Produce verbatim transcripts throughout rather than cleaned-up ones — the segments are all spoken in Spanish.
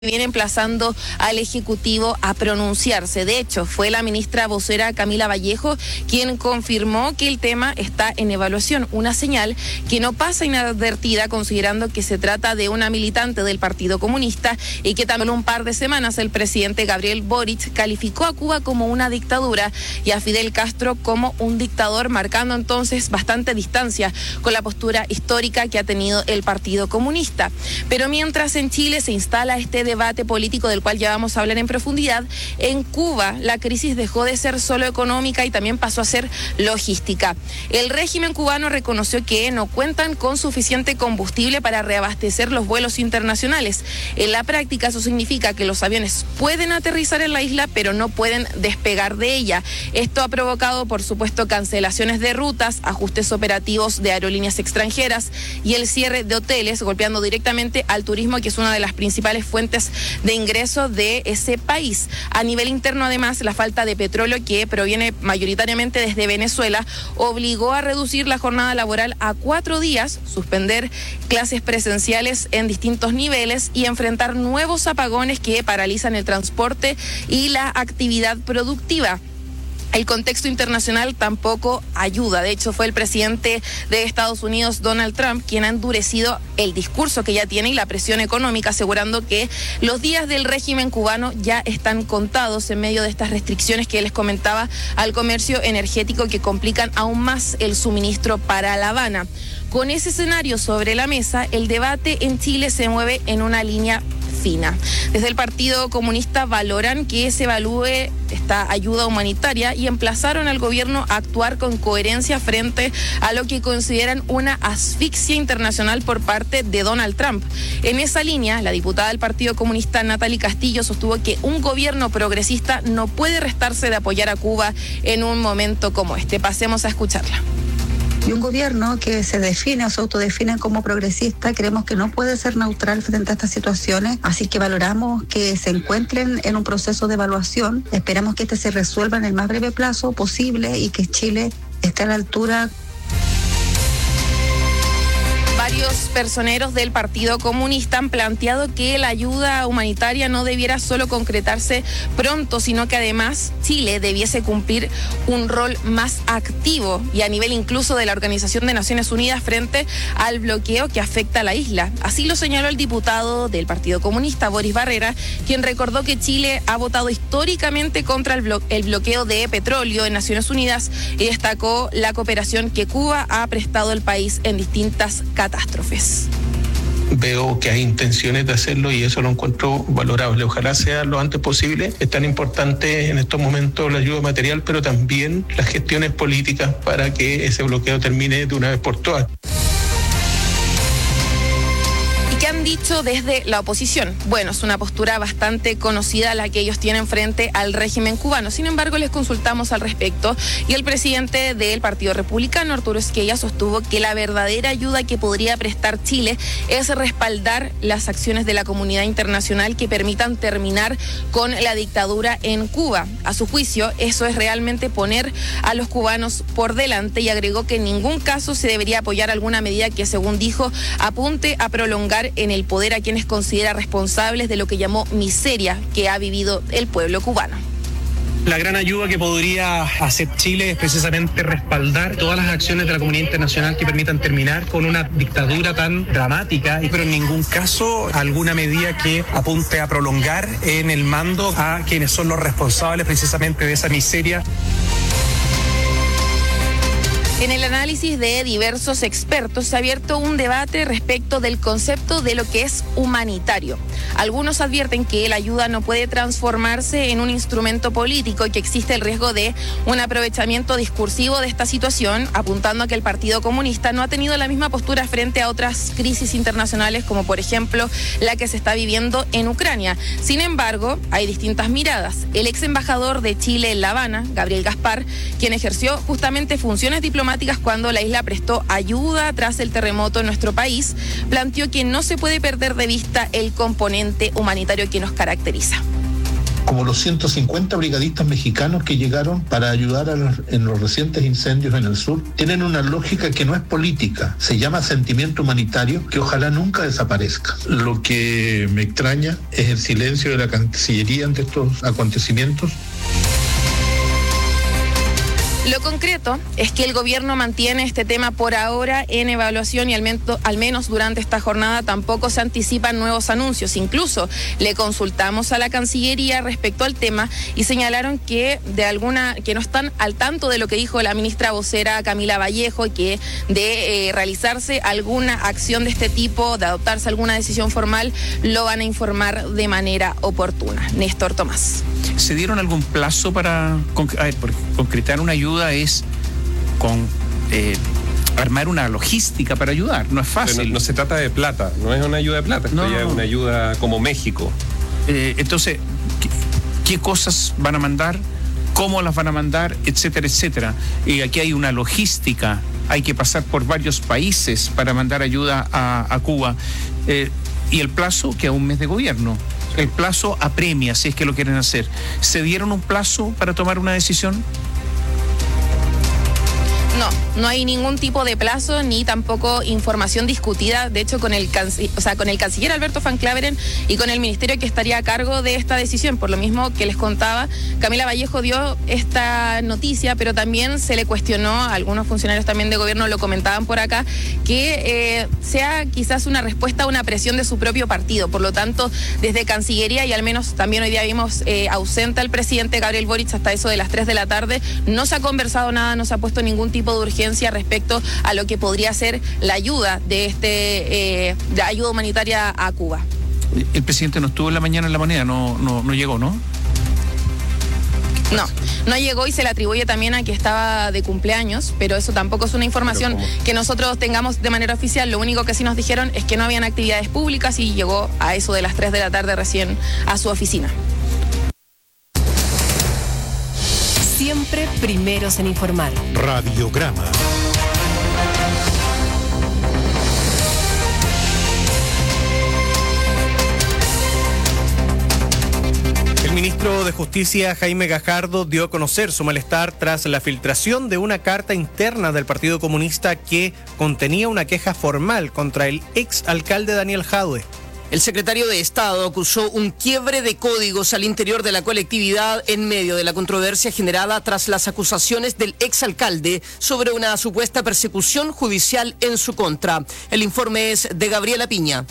viene emplazando al Ejecutivo a pronunciarse. De hecho, fue la ministra vocera Camila Vallejo quien confirmó que el tema está en evaluación, una señal que no pasa inadvertida considerando que se trata de una militante del Partido Comunista y que también un par de semanas el presidente Gabriel Boric calificó a Cuba como una dictadura y a Fidel Castro como un dictador, marcando entonces bastante distancia con la postura histórica que ha tenido el Partido Comunista. Pero mientras en Chile se instala este debate político del cual ya vamos a hablar en profundidad, en Cuba la crisis dejó de ser solo económica y también pasó a ser logística. El régimen cubano reconoció que no cuentan con suficiente combustible para reabastecer los vuelos internacionales. En la práctica eso significa que los aviones pueden aterrizar en la isla pero no pueden despegar de ella. Esto ha provocado, por supuesto, cancelaciones de rutas, ajustes operativos de aerolíneas extranjeras y el cierre de hoteles, golpeando directamente al turismo, que es una de las principales fuentes de ingreso de ese país. A nivel interno, además, la falta de petróleo, que proviene mayoritariamente desde Venezuela, obligó a reducir la jornada laboral a cuatro días, suspender clases presenciales en distintos niveles y enfrentar nuevos apagones que paralizan el transporte y la actividad productiva. El contexto internacional tampoco ayuda. De hecho, fue el presidente de Estados Unidos, Donald Trump, quien ha endurecido el discurso que ya tiene y la presión económica, asegurando que los días del régimen cubano ya están contados en medio de estas restricciones que les comentaba al comercio energético, que complican aún más el suministro para La Habana. Con ese escenario sobre la mesa, el debate en Chile se mueve en una línea fina. Desde el Partido Comunista valoran que se evalúe esta ayuda humanitaria y emplazaron al gobierno a actuar con coherencia frente a lo que consideran una asfixia internacional por parte de Donald Trump. En esa línea, la diputada del Partido Comunista Natalie Castillo sostuvo que un gobierno progresista no puede restarse de apoyar a Cuba en un momento como este. Pasemos a escucharla. Y un gobierno que se define o se autodefine como progresista, creemos que no puede ser neutral frente a estas situaciones, así que valoramos que se encuentren en un proceso de evaluación. Esperamos que este se resuelva en el más breve plazo posible y que Chile esté a la altura. Varios personeros del Partido Comunista han planteado que la ayuda humanitaria no debiera solo concretarse pronto, sino que además Chile debiese cumplir un rol más activo y a nivel incluso de la Organización de Naciones Unidas frente al bloqueo que afecta a la isla. Así lo señaló el diputado del Partido Comunista, Boris Barrera, quien recordó que Chile ha votado históricamente contra el, blo- el bloqueo de petróleo en Naciones Unidas y destacó la cooperación que Cuba ha prestado al país en distintas catástrofes. Catástrofes. Veo que hay intenciones de hacerlo y eso lo encuentro valorable. Ojalá sea lo antes posible. Es tan importante en estos momentos la ayuda material, pero también las gestiones políticas para que ese bloqueo termine de una vez por todas. ¿Qué han dicho desde la oposición? Bueno, es una postura bastante conocida la que ellos tienen frente al régimen cubano. Sin embargo, les consultamos al respecto y el presidente del Partido Republicano, Arturo Esquella, sostuvo que la verdadera ayuda que podría prestar Chile es respaldar las acciones de la comunidad internacional que permitan terminar con la dictadura en Cuba. A su juicio, eso es realmente poner a los cubanos por delante y agregó que en ningún caso se debería apoyar alguna medida que, según dijo, apunte a prolongar en el poder a quienes considera responsables de lo que llamó miseria que ha vivido el pueblo cubano. La gran ayuda que podría hacer Chile es precisamente respaldar todas las acciones de la comunidad internacional que permitan terminar con una dictadura tan dramática, pero en ningún caso alguna medida que apunte a prolongar en el mando a quienes son los responsables precisamente de esa miseria. En el análisis de diversos expertos se ha abierto un debate respecto del concepto de lo que es humanitario. Algunos advierten que la ayuda no puede transformarse en un instrumento político y que existe el riesgo de un aprovechamiento discursivo de esta situación, apuntando a que el Partido Comunista no ha tenido la misma postura frente a otras crisis internacionales, como por ejemplo la que se está viviendo en Ucrania. Sin embargo, hay distintas miradas. El ex embajador de Chile en La Habana, Gabriel Gaspar, quien ejerció justamente funciones diplomáticas cuando la isla prestó ayuda tras el terremoto en nuestro país, planteó que no se puede perder de vista el componente humanitario que nos caracteriza. como los ciento cincuenta brigadistas mexicanos que llegaron para ayudar a los, en los recientes incendios en el sur, tienen una lógica que no es política, se llama sentimiento humanitario, que ojalá nunca desaparezca. Lo que me extraña es el silencio de la Cancillería ante estos acontecimientos. Lo concreto es que el gobierno mantiene este tema por ahora en evaluación y al, mento, al menos durante esta jornada tampoco se anticipan nuevos anuncios. Incluso le consultamos a la Cancillería respecto al tema y señalaron que de alguna que no están al tanto de lo que dijo la ministra vocera Camila Vallejo y que de eh, realizarse alguna acción de este tipo, de adoptarse alguna decisión formal, lo van a informar de manera oportuna. Néstor Tomás. ¿Se dieron algún plazo para a ver, concretar una ayuda? Es con eh, armar una logística para ayudar, no es fácil. No, no se trata de plata, no es una ayuda de plata, esto no, ya es una ayuda como México. Eh, entonces, ¿qué, ¿qué cosas van a mandar? ¿Cómo las van a mandar? Etcétera, etcétera. Y aquí hay una logística, hay que pasar por varios países para mandar ayuda a, a Cuba. Eh, y el plazo, que es un mes de gobierno. El plazo apremia, si es que lo quieren hacer. ¿Se dieron un plazo para tomar una decisión? No, no hay ningún tipo de plazo ni tampoco información discutida, de hecho con el canc- o sea, con el canciller Alberto Van Claveren y con el ministerio que estaría a cargo de esta decisión. Por lo mismo que les contaba, Camila Vallejo dio esta noticia, pero también se le cuestionó, a algunos funcionarios también de gobierno lo comentaban por acá, que eh, sea quizás una respuesta a una presión de su propio partido. Por lo tanto, desde Cancillería, y al menos también hoy día vimos eh, ausente al presidente Gabriel Boric hasta eso de las tres de la tarde, no se ha conversado nada, no se ha puesto ningún tipo de urgencia respecto a lo que podría ser la ayuda de este eh, de ayuda humanitaria a Cuba. El presidente no estuvo en la mañana en La Moneda, no, no, no llegó, ¿no? No, no llegó y se le atribuye también a que estaba de cumpleaños, pero eso tampoco es una información que nosotros tengamos de manera oficial. Lo único que sí nos dijeron es que no habían actividades públicas y llegó a eso de las tres de la tarde recién a su oficina. Siempre primeros en informar. Radiograma. El ministro de Justicia, Jaime Gajardo, dio a conocer su malestar tras la filtración de una carta interna del Partido Comunista que contenía una queja formal contra el exalcalde Daniel Jadue. El secretario de Estado acusó un quiebre de códigos al interior de la colectividad en medio de la controversia generada tras las acusaciones del exalcalde sobre una supuesta persecución judicial en su contra. El informe es de Gabriela Piña.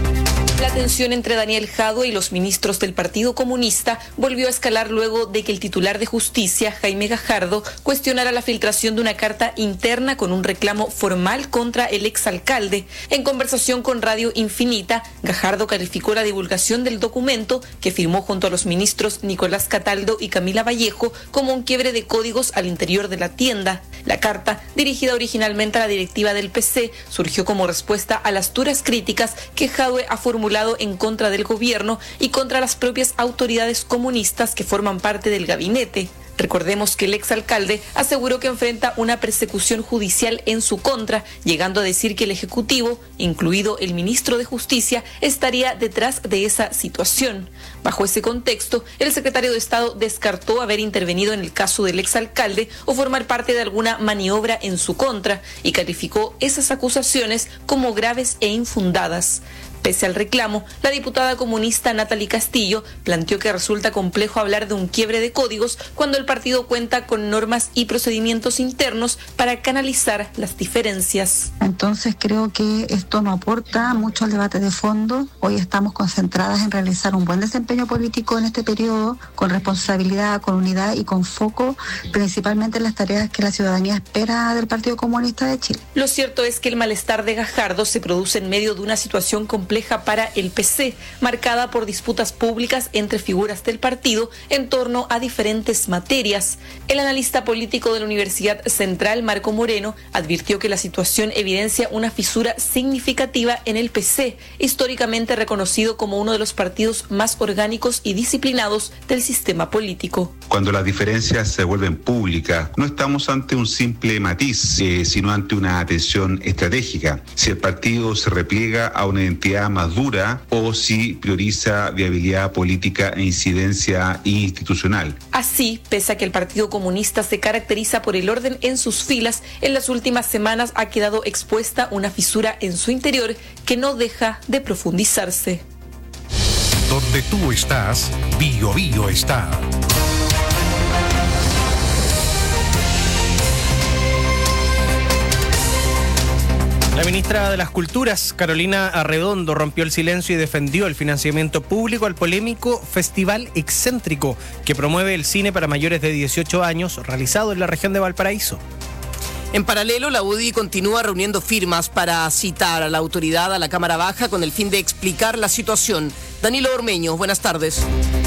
La tensión entre Daniel Jadue y los ministros del Partido Comunista volvió a escalar luego de que el titular de Justicia, Jaime Gajardo, cuestionara la filtración de una carta interna con un reclamo formal contra el exalcalde. En conversación con Radio Infinita, Gajardo calificó la divulgación del documento, que firmó junto a los ministros Nicolás Cataldo y Camila Vallejo, como un quiebre de códigos al interior de la tienda. La carta, dirigida originalmente a la directiva del P C, surgió como respuesta a las duras críticas que Jadue ha formulado en contra del gobierno y contra las propias autoridades comunistas que forman parte del gabinete. Recordemos que el exalcalde aseguró que enfrenta una persecución judicial en su contra, llegando a decir que el Ejecutivo, incluido el ministro de Justicia, estaría detrás de esa situación. Bajo ese contexto, el secretario de Estado descartó haber intervenido en el caso del exalcalde o formar parte de alguna maniobra en su contra y calificó esas acusaciones como graves e infundadas. Pese al reclamo, la diputada comunista Natalie Castillo planteó que resulta complejo hablar de un quiebre de códigos cuando el partido cuenta con normas y procedimientos internos para canalizar las diferencias. Entonces creo que esto no aporta mucho al debate de fondo. Hoy estamos concentradas en realizar un buen desempeño político en este periodo, con responsabilidad, con unidad y con foco principalmente en las tareas que la ciudadanía espera del Partido Comunista de Chile. Lo cierto es que el malestar de Gajardo se produce en medio de una situación compleja para el P C, marcada por disputas públicas entre figuras del partido en torno a diferentes materias. El analista político de la Universidad Central, Marco Moreno, advirtió que la situación evidencia una fisura significativa en el P C, históricamente reconocido como uno de los partidos más orgánicos y disciplinados del sistema político. Cuando las diferencias se vuelven públicas, no estamos ante un simple matiz, eh, sino ante una tensión estratégica. Si el partido se repliega a una identidad viabilidad más dura o si prioriza viabilidad política e incidencia institucional. Así, pese a que el Partido Comunista se caracteriza por el orden en sus filas, en las últimas semanas ha quedado expuesta una fisura en su interior que no deja de profundizarse. Donde tú estás, Bio Bio está. La ministra de las Culturas, Carolina Arredondo, rompió el silencio y defendió el financiamiento público al polémico Festival Excéntrico, que promueve el cine para mayores de dieciocho años, realizado en la región de Valparaíso. En paralelo, la U D I continúa reuniendo firmas para citar a la autoridad a la Cámara Baja con el fin de explicar la situación. Danilo Ormeño, buenas tardes.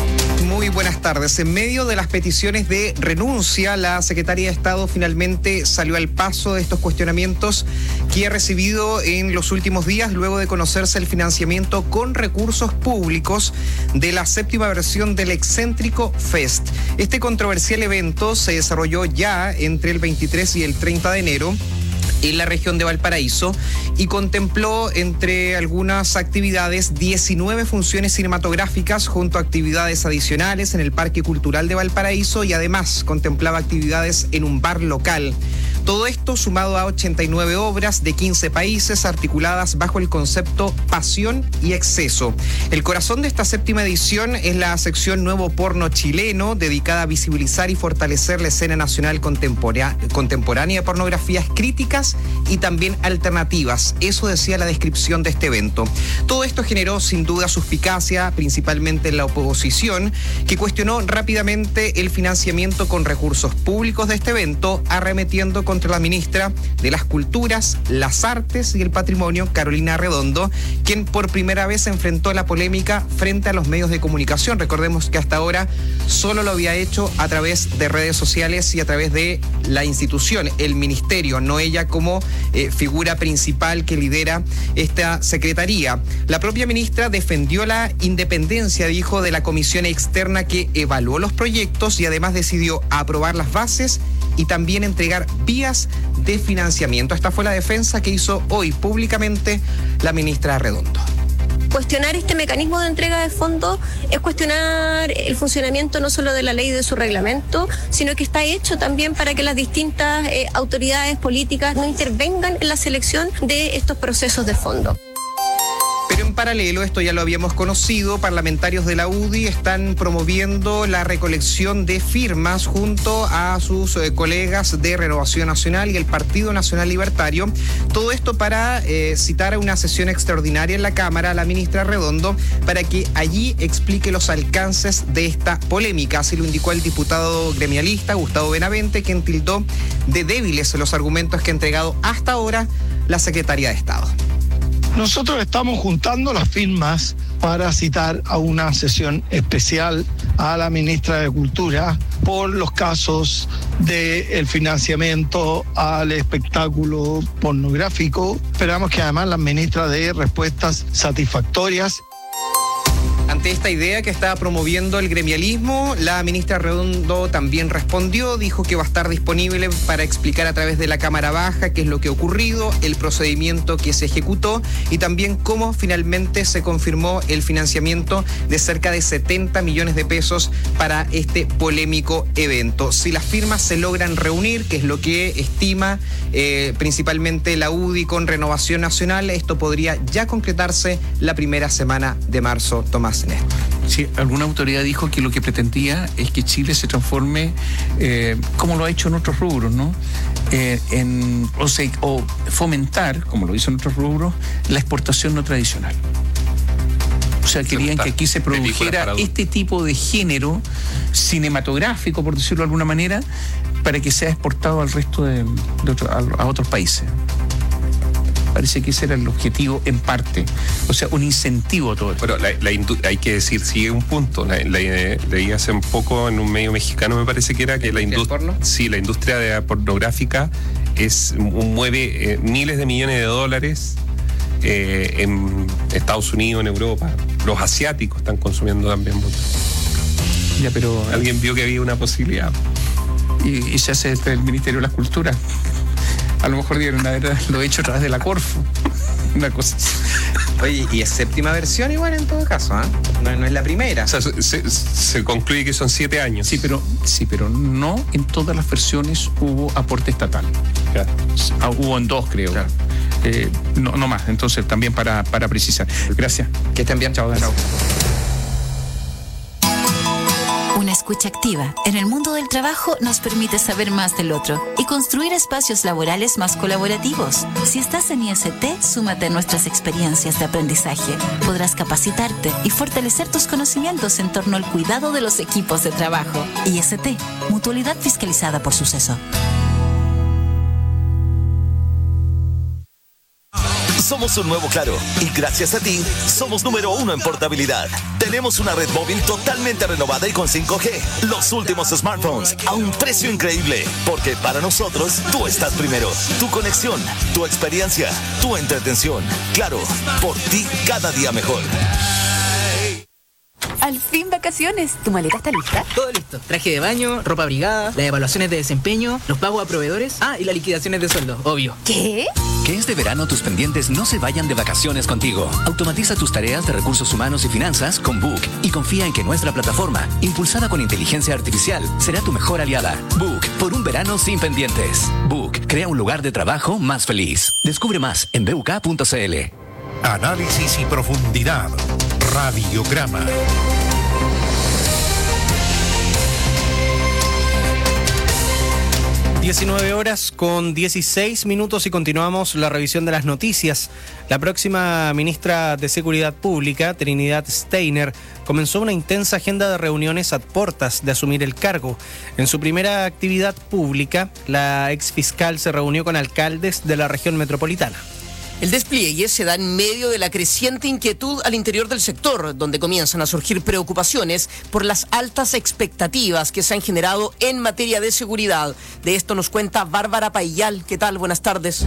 Muy buenas tardes. En medio de las peticiones de renuncia, la Secretaría de Estado finalmente salió al paso de estos cuestionamientos que ha recibido en los últimos días luego de conocerse el financiamiento con recursos públicos de la séptima versión del Excéntrico Fest. Este controversial evento se desarrolló ya entre el veintitrés y el treinta de enero en la región de Valparaíso y contempló entre algunas actividades diecinueve funciones cinematográficas junto a actividades adicionales en el Parque Cultural de Valparaíso y además contemplaba actividades en un bar local. Todo esto sumado a ochenta y nueve obras de quince países articuladas bajo el concepto Pasión y Exceso. El corazón de esta séptima edición es la sección Nuevo Porno Chileno, dedicada a visibilizar y fortalecer la escena nacional contemporánea, contemporánea de pornografías críticas y también alternativas. Eso decía la descripción de este evento. Todo esto generó sin duda suspicacia, principalmente en la oposición, que cuestionó rápidamente el financiamiento con recursos públicos de este evento, arremetiendo con contra la ministra de las Culturas, las Artes y el Patrimonio, Carolina Arredondo, quien por primera vez enfrentó la polémica frente a los medios de comunicación. Recordemos que hasta ahora solo lo había hecho a través de redes sociales y a través de la institución, el ministerio, no ella como eh, figura principal que lidera esta secretaría. La propia ministra defendió la independencia, dijo, de la comisión externa que evaluó los proyectos y además decidió aprobar las bases y también entregar vías de financiamiento. Esta fue la defensa que hizo hoy públicamente la ministra Arredondo. Cuestionar este mecanismo de entrega de fondos es cuestionar el funcionamiento no solo de la ley y de su reglamento, sino que está hecho también para que las distintas eh, autoridades políticas no intervengan en la selección de estos procesos de fondo. Pero en paralelo, esto ya lo habíamos conocido, parlamentarios de la U D I están promoviendo la recolección de firmas junto a sus eh, colegas de Renovación Nacional y el Partido Nacional Libertario. Todo esto para eh, citar a una sesión extraordinaria en la Cámara a la ministra Arredondo para que allí explique los alcances de esta polémica. Así lo indicó el diputado gremialista Gustavo Benavente, quien tildó de débiles los argumentos que ha entregado hasta ahora la Secretaría de Estado. Nosotros estamos juntando las firmas para citar a una sesión especial a la ministra de Cultura por los casos del financiamiento al espectáculo pornográfico. Esperamos que además la ministra dé respuestas satisfactorias. Ante esta idea que estaba promoviendo el gremialismo, la ministra Arredondo también respondió, dijo que va a estar disponible para explicar a través de la Cámara Baja qué es lo que ha ocurrido, el procedimiento que se ejecutó y también cómo finalmente se confirmó el financiamiento de cerca de setenta millones de pesos para este polémico evento. Si las firmas se logran reunir, que es lo que estima eh, principalmente la U D I con Renovación Nacional, esto podría ya concretarse la primera semana de marzo. Tomás Néstor. Sí, alguna autoridad dijo que lo que pretendía es que Chile se transforme, eh, como lo ha hecho en otros rubros, ¿no? Eh, en, o, sea, o fomentar, como lo hizo en otros rubros, la exportación no tradicional. O sea, querían que aquí se produjera este tipo de género cinematográfico, por decirlo de alguna manera, para que sea exportado al resto de, de otro, a, a otros países. Parece que ese era el objetivo en parte, o sea, un incentivo a todo esto. Bueno, la, la indu- hay que decir, sigue un punto. La, la, leí hace un poco en un medio mexicano, me parece que era que la industria, sí, la industria de pornográfica es mueve eh, miles de millones de dólares eh, en Estados Unidos, en Europa. Los asiáticos están consumiendo también mucho. Ya, pero alguien vio que había una posibilidad. Y, y se hace desde el Ministerio de las Culturas. A lo mejor dieron haber lo hecho a través de la Corfo. Una cosa así. Oye, y es séptima versión igual en todo caso, ¿eh? No, no es la primera. O sea, se, se, se concluye que son siete años. Sí, pero sí, pero no en todas las versiones hubo aporte estatal. Claro. Hubo en dos, creo. Claro. Eh, no, no más. Entonces, también para, para precisar. Gracias. Que estén bien. Chao. Chao. Una escucha activa en el mundo del trabajo nos permite saber más del otro y construir espacios laborales más colaborativos. Si estás en I S T, súmate a nuestras experiencias de aprendizaje. Podrás capacitarte y fortalecer tus conocimientos en torno al cuidado de los equipos de trabajo. I S T, mutualidad fiscalizada por Suceso. Somos un nuevo Claro y gracias a ti somos número uno en portabilidad. Tenemos una red móvil totalmente renovada y con cinco G. Los últimos smartphones a un precio increíble. Porque para nosotros tú estás primero. Tu conexión, tu experiencia, tu entretención. Claro, por ti cada día mejor. Al fin vacaciones. ¿Tu maleta está lista? Todo listo. Traje de baño, ropa abrigada, las evaluaciones de desempeño, los pagos a proveedores. Ah, y las liquidaciones de sueldo, obvio. ¿Qué? Que este verano tus pendientes no se vayan de vacaciones contigo. Automatiza tus tareas de recursos humanos y finanzas con Book y confía en que nuestra plataforma, impulsada con inteligencia artificial, será tu mejor aliada. Book, por un verano sin pendientes. Book, crea un lugar de trabajo más feliz. Descubre más en b u k punto c l. Análisis y profundidad. Radiograma. diecinueve horas con dieciséis minutos y continuamos la revisión de las noticias. La próxima ministra de Seguridad Pública, Trinidad Steiner, comenzó una intensa agenda de reuniones a puertas de asumir el cargo. En su primera actividad pública, la exfiscal se reunió con alcaldes de la región metropolitana. El despliegue se da en medio de la creciente inquietud al interior del sector, donde comienzan a surgir preocupaciones por las altas expectativas que se han generado en materia de seguridad. De esto nos cuenta Bárbara Paillal. ¿Qué tal? Buenas tardes.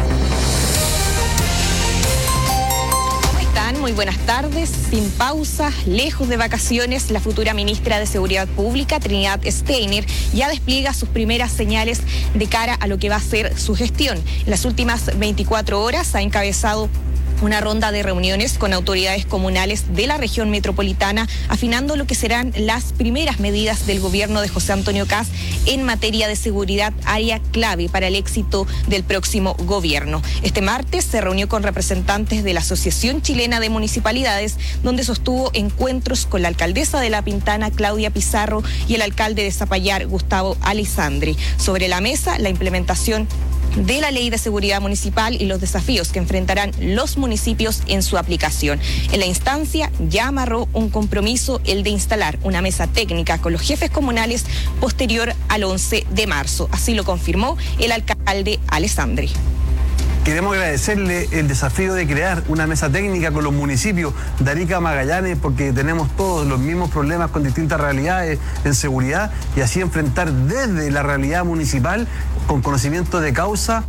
Muy buenas tardes. Sin pausa, lejos de vacaciones, la futura ministra de Seguridad Pública, Trinidad Steiner, ya despliega sus primeras señales de cara a lo que va a ser su gestión. En las últimas veinticuatro horas ha encabezado una ronda de reuniones con autoridades comunales de la región metropolitana, afinando lo que serán las primeras medidas del gobierno de José Antonio Kast en materia de seguridad, área clave para el éxito del próximo gobierno. Este martes se reunió con representantes de la Asociación Chilena de Municipalidades, donde sostuvo encuentros con la alcaldesa de La Pintana, Claudia Pizarro, y el alcalde de Zapallar, Gustavo Alessandri. Sobre la mesa, la implementación de la Ley de Seguridad Municipal y los desafíos que enfrentarán los municipios en su aplicación. En la instancia ya amarró un compromiso, el de instalar una mesa técnica con los jefes comunales posterior al once de marzo. Así lo confirmó el alcalde Alessandri. Queremos agradecerle el desafío de crear una mesa técnica con los municipios de Arica, Magallanes, porque tenemos todos los mismos problemas con distintas realidades en seguridad y así enfrentar desde la realidad municipal con conocimiento de causa.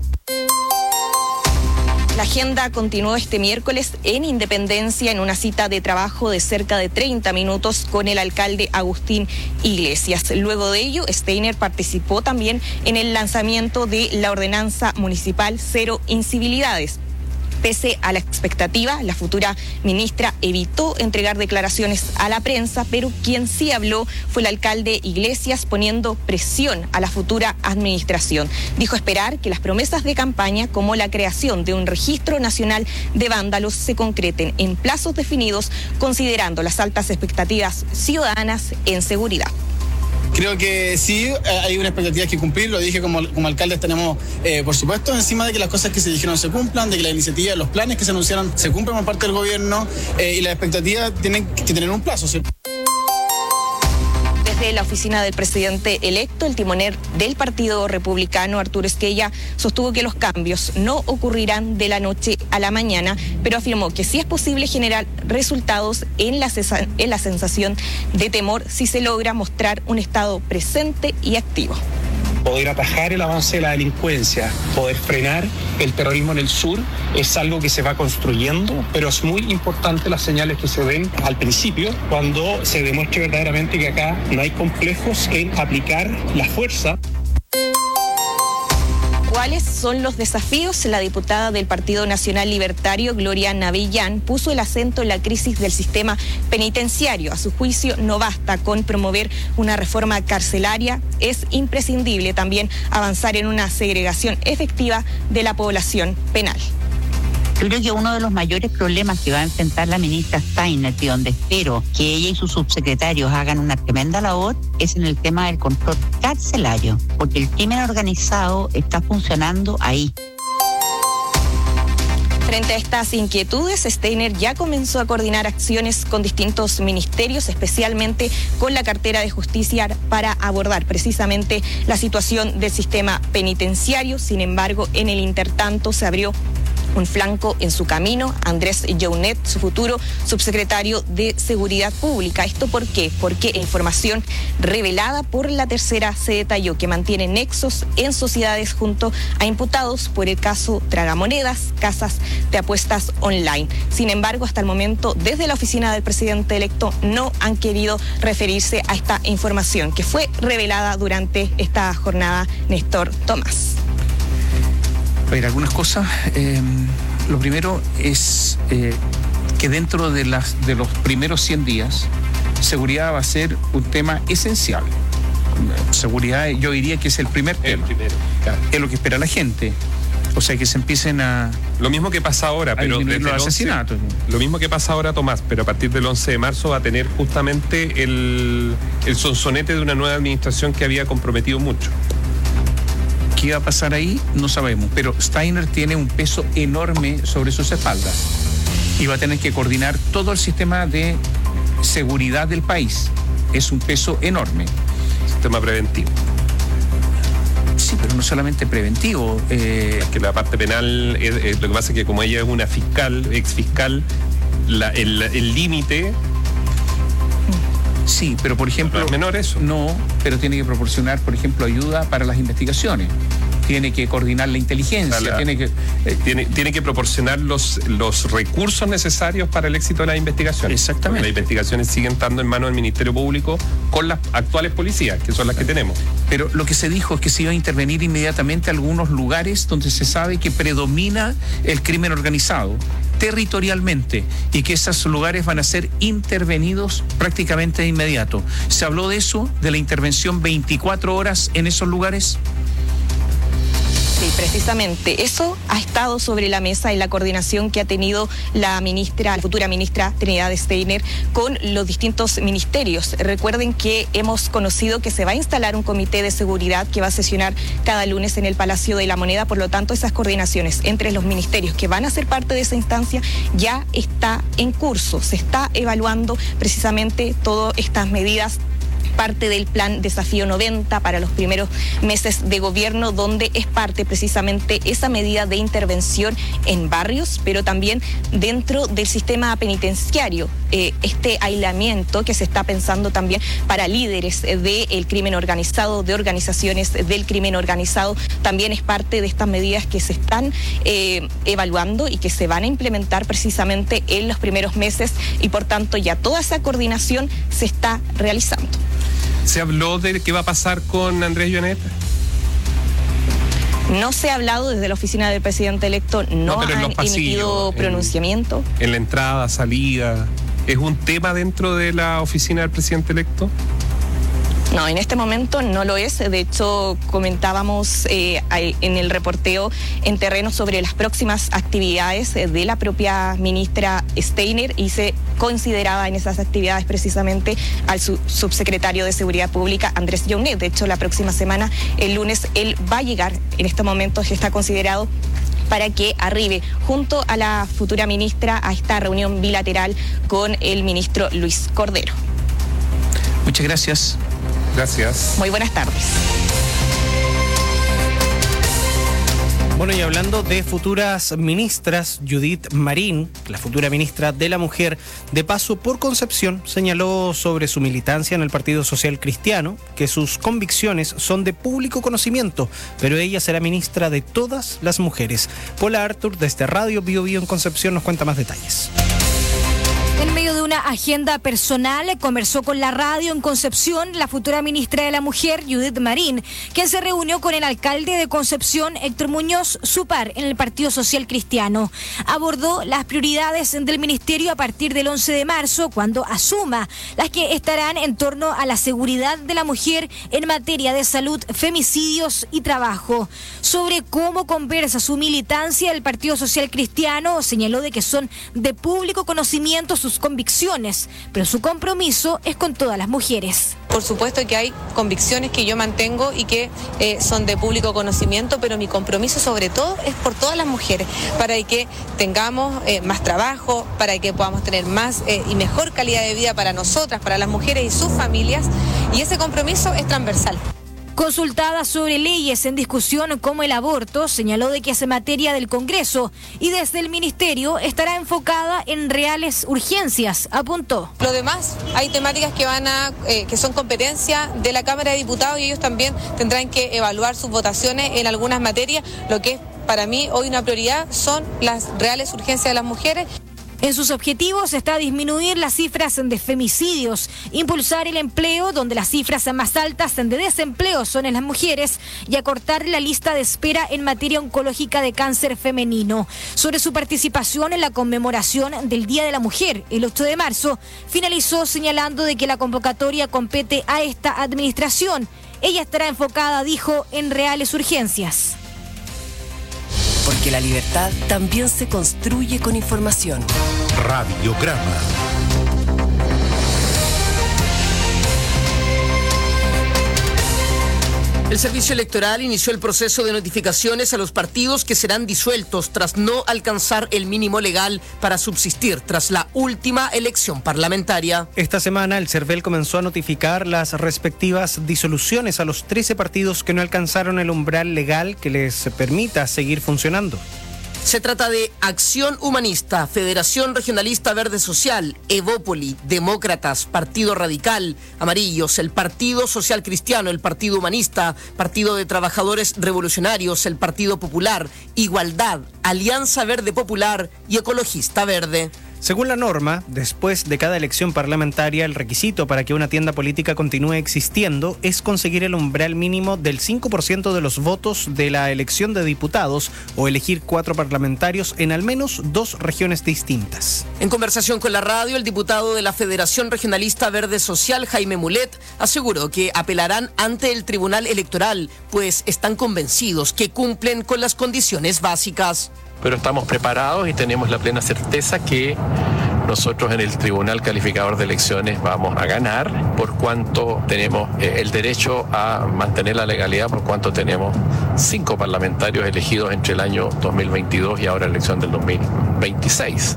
La agenda continuó este miércoles en Independencia en una cita de trabajo de cerca de treinta minutos con el alcalde Agustín Iglesias. Luego de ello, Steiner participó también en el lanzamiento de la ordenanza municipal Cero Incivilidades. Pese a la expectativa, la futura ministra evitó entregar declaraciones a la prensa, pero quien sí habló fue el alcalde Iglesias, poniendo presión a la futura administración. Dijo esperar que las promesas de campaña, como la creación de un registro nacional de vándalos, se concreten en plazos definidos, considerando las altas expectativas ciudadanas en seguridad. Creo que sí, hay una expectativa que cumplir, lo dije como, como alcaldes tenemos, eh, por supuesto, encima de que las cosas que se dijeron se cumplan, de que las iniciativas, los planes que se anunciaron se cumplan por parte del gobierno eh, y las expectativas tienen que tener un plazo, ¿sí? Desde la oficina del presidente electo, el timonel del Partido Republicano, Arturo Esquella, sostuvo que los cambios no ocurrirán de la noche a la mañana, pero afirmó que sí es posible generar resultados en la, en la sensación de temor si se logra mostrar un Estado presente y activo. Poder atajar el avance de la delincuencia, poder frenar el terrorismo en el sur, es algo que se va construyendo, pero es muy importante las señales que se ven al principio, cuando se demuestre verdaderamente que acá no hay complejos en aplicar la fuerza. ¿Cuáles son los desafíos? La diputada del Partido Nacional Libertario, Gloria Navillán, puso el acento en la crisis del sistema penitenciario. A su juicio, no basta con promover una reforma carcelaria, es imprescindible también avanzar en una segregación efectiva de la población penal. Yo creo que uno de los mayores problemas que va a enfrentar la ministra Steiner, y donde espero que ella y sus subsecretarios hagan una tremenda labor, es en el tema del control carcelario, porque el crimen organizado está funcionando ahí. Frente a estas inquietudes, Steiner ya comenzó a coordinar acciones con distintos ministerios, especialmente con la cartera de Justicia, para abordar precisamente la situación del sistema penitenciario. Sin embargo, en el intertanto se abrió un flanco en su camino, Andrés Younet, su futuro subsecretario de Seguridad Pública. ¿Esto por qué? Porque información revelada por La Tercera se detalló que mantiene nexos en sociedades junto a imputados por el caso Tragamonedas, casas de apuestas online. Sin embargo, hasta el momento, desde la oficina del presidente electo no han querido referirse a esta información que fue revelada durante esta jornada. Néstor Tomás. A ver, algunas cosas. Eh, lo primero es eh, que dentro de, las, de los primeros cien días, seguridad va a ser un tema esencial. Seguridad, yo diría que es el primer tema. El primero, claro. Es lo que espera la gente. O sea, que se empiecen a... Lo mismo que pasa ahora, pero desde los el asesinatos. once, lo mismo que pasa ahora, Tomás, pero a partir del once de marzo va a tener justamente el, el sonsonete de una nueva administración que había comprometido mucho. ¿Qué va a pasar ahí? No sabemos, pero Steiner tiene un peso enorme sobre sus espaldas y va a tener que coordinar todo el sistema de seguridad del país. Es un peso enorme. Sistema preventivo. Sí, pero no solamente preventivo. Eh... Es que la parte penal, es, es, lo que pasa es que como ella es una fiscal, ex fiscal, la, el límite... Sí, pero por ejemplo... ¿No es menor eso? No, pero tiene que proporcionar, por ejemplo, ayuda para las investigaciones. Tiene que coordinar la inteligencia, la, tiene que... Eh, tiene, tiene que proporcionar los, los recursos necesarios para el éxito de las investigaciones. Exactamente. Porque las investigaciones siguen estando en manos del Ministerio Público con las actuales policías, que son las que tenemos. Pero lo que se dijo es que se iba a intervenir inmediatamente algunos lugares donde se sabe que predomina el crimen organizado territorialmente y que esos lugares van a ser intervenidos prácticamente de inmediato. ¿Se habló de eso, de la intervención veinticuatro horas en esos lugares? Sí, precisamente eso ha estado sobre la mesa en la coordinación que ha tenido la ministra, la futura ministra Trinidad Steiner con los distintos ministerios. Recuerden que hemos conocido que se va a instalar un comité de seguridad que va a sesionar cada lunes en el Palacio de la Moneda, por lo tanto esas coordinaciones entre los ministerios que van a ser parte de esa instancia ya está en curso. Se está evaluando precisamente todas estas medidas, parte del plan Desafío noventa para los primeros meses de gobierno, donde es parte precisamente esa medida de intervención en barrios, pero también dentro del sistema penitenciario. Eh, este aislamiento que se está pensando también para líderes del crimen organizado, de organizaciones del crimen organizado, también es parte de estas medidas que se están eh, evaluando y que se van a implementar precisamente en los primeros meses, y por tanto ya toda esa coordinación se está realizando. ¿Se habló de qué va a pasar con Andrés Younet? No se ha hablado, desde la oficina del presidente electo no, no han pasillos, emitido pronunciamiento. En, en la entrada, salida, ¿es un tema dentro de la oficina del presidente electo? No, en este momento no lo es. De hecho, comentábamos eh, en el reporteo en terreno sobre las próximas actividades de la propia ministra Steiner, y se consideraba en esas actividades precisamente al su subsecretario de Seguridad Pública, Andrés Younet. De hecho, la próxima semana, el lunes, él va a llegar. En este momento ya está considerado para que arribe junto a la futura ministra a esta reunión bilateral con el ministro Luis Cordero. Muchas gracias. Gracias. Muy buenas tardes. Bueno, y hablando de futuras ministras, Judith Marín, la futura ministra de la Mujer, de paso por Concepción, señaló sobre su militancia en el Partido Social Cristiano que sus convicciones son de público conocimiento, pero ella será ministra de todas las mujeres. Paula Artur, desde Radio Bio Bio en Concepción, nos cuenta más detalles. En medio de una una agenda personal, conversó con la radio en Concepción la futura ministra de la Mujer, Judith Marín, quien se reunió con el alcalde de Concepción, Héctor Muñoz, su par en el Partido Social Cristiano. Abordó las prioridades del ministerio a partir del once de marzo, cuando asuma las que estarán en torno a la seguridad de la mujer en materia de salud, femicidios y trabajo. Sobre cómo conversa su militancia, el Partido Social Cristiano señaló de que son de público conocimiento sus convicciones, pero su compromiso es con todas las mujeres. Por supuesto que hay convicciones que yo mantengo y que eh, son de público conocimiento, pero mi compromiso sobre todo es por todas las mujeres, para que tengamos eh, más trabajo, para que podamos tener más eh, y mejor calidad de vida para nosotras, para las mujeres y sus familias, y ese compromiso es transversal. Consultada sobre leyes en discusión como el aborto, señaló de que es materia del Congreso y desde el Ministerio estará enfocada en reales urgencias, apuntó. Lo demás, hay temáticas que van a, eh, que son competencia de la Cámara de Diputados y ellos también tendrán que evaluar sus votaciones en algunas materias. Lo que es para mí hoy una prioridad son las reales urgencias de las mujeres. En sus objetivos está disminuir las cifras de femicidios, impulsar el empleo, donde las cifras más altas de desempleo son en las mujeres, y acortar la lista de espera en materia oncológica de cáncer femenino. Sobre su participación en la conmemoración del Día de la Mujer, el ocho de marzo, finalizó señalando de que la convocatoria compete a esta administración. Ella estará enfocada, dijo, en reales urgencias. Porque la libertad también se construye con información. Radiograma. El Servicio Electoral inició el proceso de notificaciones a los partidos que serán disueltos tras no alcanzar el mínimo legal para subsistir tras la última elección parlamentaria. Esta semana el CERVEL comenzó a notificar las respectivas disoluciones a los trece partidos que no alcanzaron el umbral legal que les permita seguir funcionando. Se trata de Acción Humanista, Federación Regionalista Verde Social, Evópoli, Demócratas, Partido Radical, Amarillos, el Partido Social Cristiano, el Partido Humanista, Partido de Trabajadores Revolucionarios, el Partido Popular, Igualdad, Alianza Verde Popular y Ecologista Verde. Según la norma, después de cada elección parlamentaria, el requisito para que una tienda política continúe existiendo es conseguir el umbral mínimo del cinco por ciento de los votos de la elección de diputados o elegir cuatro parlamentarios en al menos dos regiones distintas. En conversación con la radio, el diputado de la Federación Regionalista Verde Social, Jaime Mulet, aseguró que apelarán ante el Tribunal Electoral, pues están convencidos que cumplen con las condiciones básicas. Pero estamos preparados y tenemos la plena certeza que nosotros en el Tribunal Calificador de Elecciones vamos a ganar, por cuanto tenemos eh, el derecho a mantener la legalidad, por cuanto tenemos cinco parlamentarios elegidos entre el año dos mil veintidós y ahora la elección del dos mil veintiséis.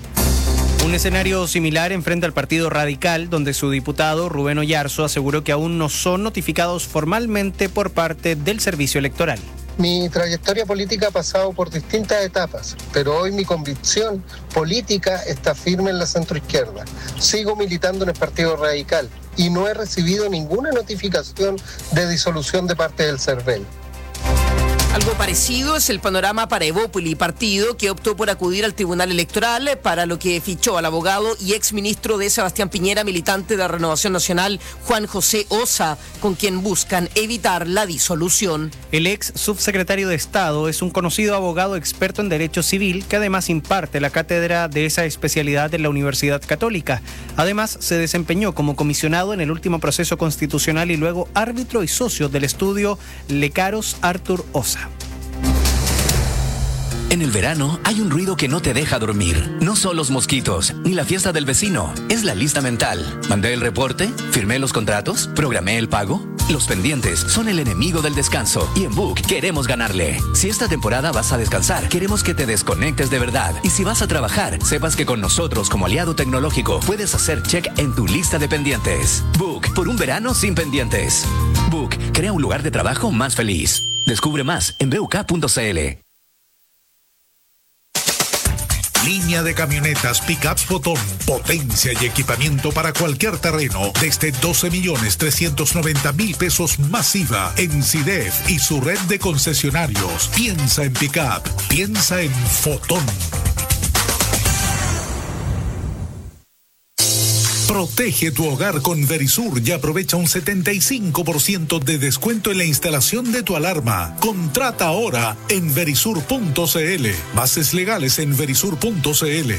Un escenario similar enfrenta al Partido Radical, donde su diputado Rubén Oyarzo aseguró que aún no son notificados formalmente por parte del Servicio Electoral. Mi trayectoria política ha pasado por distintas etapas, pero hoy mi convicción política está firme en la centroizquierda. Sigo militando en el Partido Radical y no he recibido ninguna notificación de disolución de parte del CERVEL. Algo parecido es el panorama para Evópoli, partido que optó por acudir al Tribunal Electoral, para lo que fichó al abogado y exministro de Sebastián Piñera, militante de la Renovación Nacional, Juan José Osa, con quien buscan evitar la disolución. El ex subsecretario de Estado es un conocido abogado experto en Derecho Civil que además imparte la cátedra de esa especialidad en la Universidad Católica. Además, se desempeñó como comisionado en el último proceso constitucional y luego árbitro y socio del estudio Lecaros Artur Osa. En el verano hay un ruido que no te deja dormir. No son los mosquitos, ni la fiesta del vecino. Es la lista mental. ¿Mandé el reporte? ¿Firmé los contratos? ¿Programé el pago? Los pendientes son el enemigo del descanso y en Book queremos ganarle. Si esta temporada vas a descansar, queremos que te desconectes de verdad. Y si vas a trabajar, sepas que con nosotros como aliado tecnológico puedes hacer check en tu lista de pendientes. Book, por un verano sin pendientes. Book, crea un lugar de trabajo más feliz. Descubre más en b u k punto c l. Línea de camionetas Pickups Fotón. Potencia y equipamiento para cualquier terreno. Desde doce millones trescientos noventa mil pesos masiva en C I D E F y su red de concesionarios. Piensa en Pickup. Piensa en Fotón. Protege tu hogar con Verisur y aprovecha un setenta y cinco por ciento de descuento en la instalación de tu alarma. Contrata ahora en verisur punto cl. Bases legales en verisur punto cl.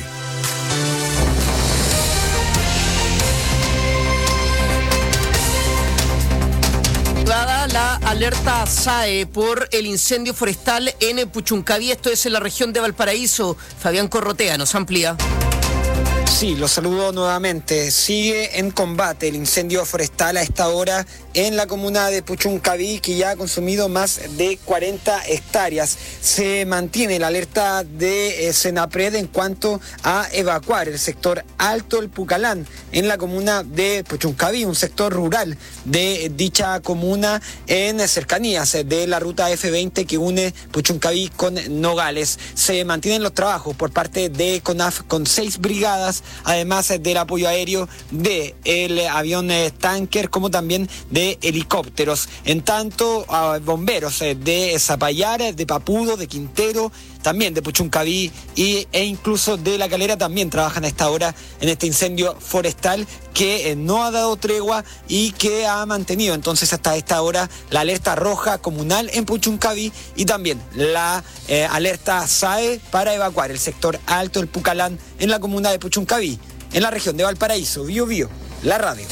Dada la alerta S A E por el incendio forestal en Puchuncaví, esto es en la región de Valparaíso. Fabián Corrotea nos amplía. Sí, los saludo nuevamente. Sigue en combate el incendio forestal a esta hora en la comuna de Puchuncaví, que ya ha consumido más de cuarenta hectáreas. Se mantiene la alerta de eh, Senapred en cuanto a evacuar el sector Alto El Pucalán en la comuna de Puchuncaví, un sector rural de dicha comuna en cercanías de la ruta F veinte que une Puchuncaví con Nogales. Se mantienen los trabajos por parte de CONAF con seis brigadas, además del apoyo aéreo del avión tanker, como también de helicópteros. En tanto, a bomberos de Zapallar, de Papudo, de Quintero, también de Puchuncaví y, e incluso de La Calera también trabajan a esta hora en este incendio forestal que eh, no ha dado tregua y que ha mantenido entonces hasta esta hora la alerta roja comunal en Puchuncaví y también la eh, alerta S A E para evacuar el sector Alto El Pucalán en la comuna de Puchuncaví, en la región de Valparaíso. Bio Bio, la radio.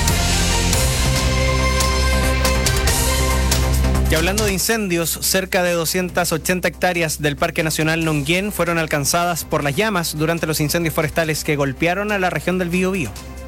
Y hablando de incendios, cerca de doscientas ochenta hectáreas del Parque Nacional Nonguén fueron alcanzadas por las llamas durante los incendios forestales que golpearon a la región del Biobío.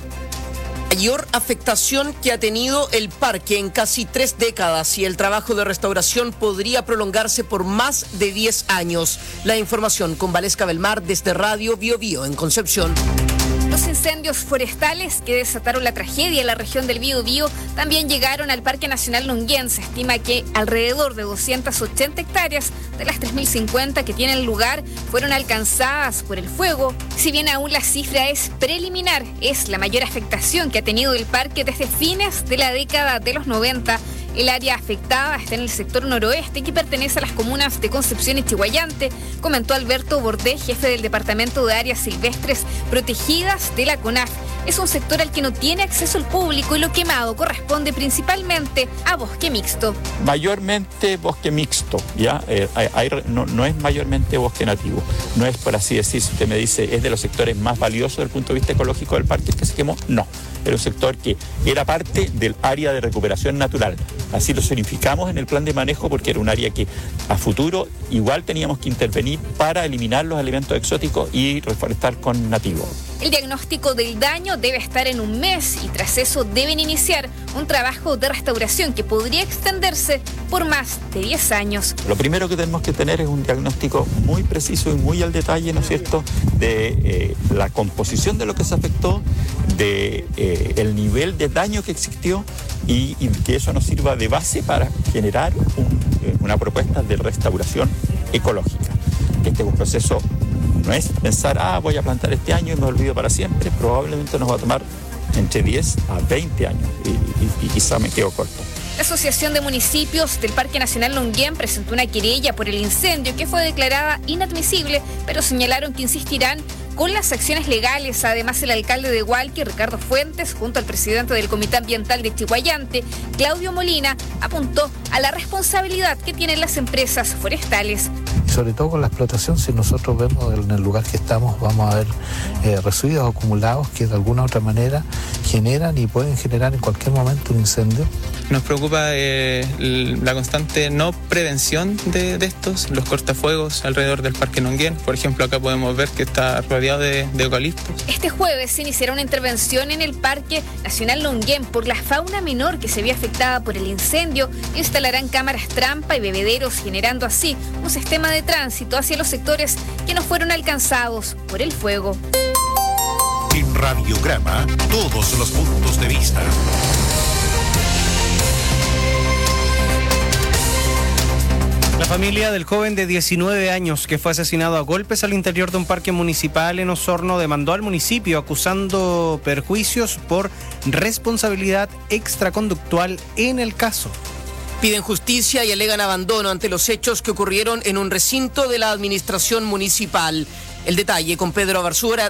Mayor afectación que ha tenido el parque en casi tres décadas y el trabajo de restauración podría prolongarse por más de diez años. La información con Valesca Belmar desde Radio Biobío en Concepción. Los incendios forestales que desataron la tragedia en la región del Biobío también llegaron al Parque Nacional Nonguén. Se estima que alrededor de doscientas ochenta hectáreas de las tres mil cincuenta que tienen lugar fueron alcanzadas por el fuego. Si bien aún la cifra es preliminar, es la mayor afectación que ha tenido el parque desde fines de la década de los noventa. El área afectada está en el sector noroeste, que pertenece a las comunas de Concepción y Chihuayante, comentó Alberto Bordé, jefe del Departamento de Áreas Silvestres Protegidas de la CONAF. Es un sector al que no tiene acceso el público y lo quemado corresponde principalmente a bosque mixto. Mayormente bosque mixto, ¿ya? Eh, hay, hay, no, no es mayormente bosque nativo. No es, por así decir, si usted me dice, es de los sectores más valiosos desde el punto de vista ecológico del parque que se quemó. No, era un sector que era parte del área de recuperación natural. Así lo significamos en el plan de manejo porque era un área que a futuro igual teníamos que intervenir para eliminar los elementos exóticos y reforestar con nativos. El diagnóstico del daño debe estar en un mes y tras eso deben iniciar un trabajo de restauración que podría extenderse por más de diez años. Lo primero que tenemos que tener es un diagnóstico muy preciso y muy al detalle, ¿no es cierto?, de eh, la composición de lo que se afectó, de eh, el nivel de daño que existió y, y que eso nos sirva de base para generar un, eh, una propuesta de restauración ecológica. Este es un proceso. No es pensar, ah, voy a plantar este año y me olvido para siempre. Probablemente nos va a tomar entre diez a veinte años y, y, y quizá me quedo corto. La Asociación de Municipios del Parque Nacional Nonguén presentó una querella por el incendio que fue declarada inadmisible, pero señalaron que insistirán con las acciones legales. Además, el alcalde de Hualqui, Ricardo Fuentes, junto al presidente del Comité Ambiental de Chihuayante, Claudio Molina, apuntó a la responsabilidad que tienen las empresas forestales. Sobre todo con la explotación, si nosotros vemos en el lugar que estamos, vamos a ver eh, residuos acumulados que de alguna u otra manera generan y pueden generar en cualquier momento un incendio. Nos preocupa eh, la constante no prevención de, de estos, los cortafuegos alrededor del Parque Nonguén. Por ejemplo, acá podemos ver que está rodeado de, de eucaliptos. Este jueves se iniciará una intervención en el Parque Nacional Nonguén por la fauna menor que se vio afectada por el incendio. Instalarán cámaras trampa y bebederos, generando así un sistema de tránsito hacia los sectores que no fueron alcanzados por el fuego. En Radiograma, todos los puntos de vista. La familia del joven de diecinueve años que fue asesinado a golpes al interior de un parque municipal en Osorno demandó al municipio acusando perjuicios por responsabilidad extraconductual en el caso. Piden justicia y alegan abandono ante los hechos que ocurrieron en un recinto de la administración municipal. El detalle con Pedro Abarzúa,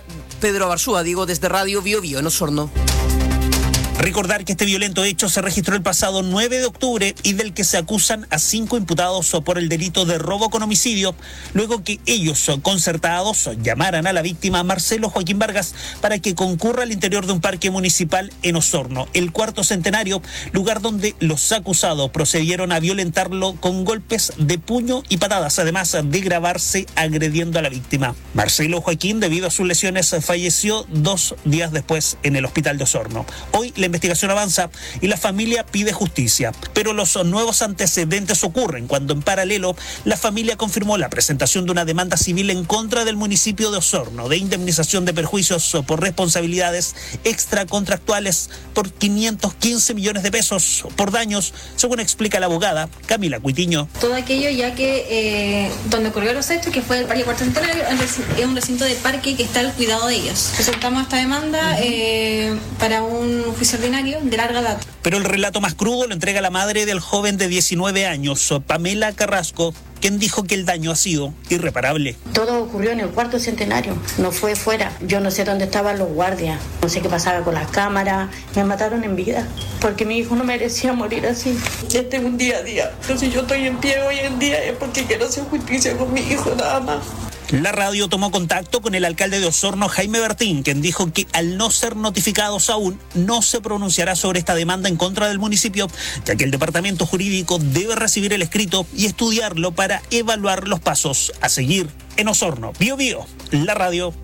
Pedro Abarzúa, digo desde Radio Bio Bio en Osorno. Recordar que este violento hecho se registró el pasado nueve de octubre y del que se acusan a cinco imputados por el delito de robo con homicidio, luego que ellos, concertados, llamaran a la víctima Marcelo Joaquín Vargas para que concurra al interior de un parque municipal en Osorno, el Cuarto Centenario, lugar donde los acusados procedieron a violentarlo con golpes de puño y patadas, además de grabarse agrediendo a la víctima. Marcelo Joaquín, debido a sus lesiones, falleció dos días después en el hospital de Osorno. Hoy la investigación avanza y la familia pide justicia, pero los nuevos antecedentes ocurren cuando en paralelo la familia confirmó la presentación de una demanda civil en contra del municipio de Osorno de indemnización de perjuicios por responsabilidades extracontractuales por quinientos quince millones de pesos por daños, según explica la abogada Camila Cuitiño. Todo aquello ya que eh, donde ocurrieron los hechos, que fue el Parque Cuarto Centenario, es un recinto de parque que está al cuidado de ellos. Presentamos esta demanda eh, para un juicio ordinario de larga data. Pero el relato más crudo lo entrega la madre del joven de diecinueve años, Pamela Carrasco, quien dijo que el daño ha sido irreparable. Todo ocurrió en el Cuarto Centenario, no fue fuera. Yo no sé dónde estaban los guardias, no sé qué pasaba con las cámaras. Me mataron en vida, porque mi hijo no merecía morir así. Este es un día a día. Entonces yo estoy en pie hoy en día es porque quiero hacer justicia con mi hijo, nada más. La radio tomó contacto con el alcalde de Osorno, Jaime Bertín, quien dijo que al no ser notificados aún, no se pronunciará sobre esta demanda en contra del municipio, ya que el departamento jurídico debe recibir el escrito y estudiarlo para evaluar los pasos a seguir en Osorno. Bio Bio, la radio.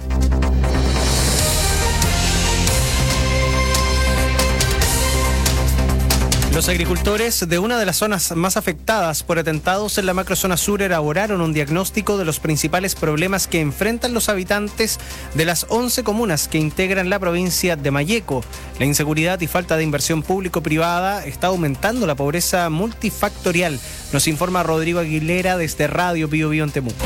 Los agricultores de una de las zonas más afectadas por atentados en la macrozona sur elaboraron un diagnóstico de los principales problemas que enfrentan los habitantes de las once comunas que integran la provincia de Malleco. La inseguridad y falta de inversión público-privada está aumentando la pobreza multifactorial, nos informa Rodrigo Aguilera desde Radio Bio Bio en Temuco.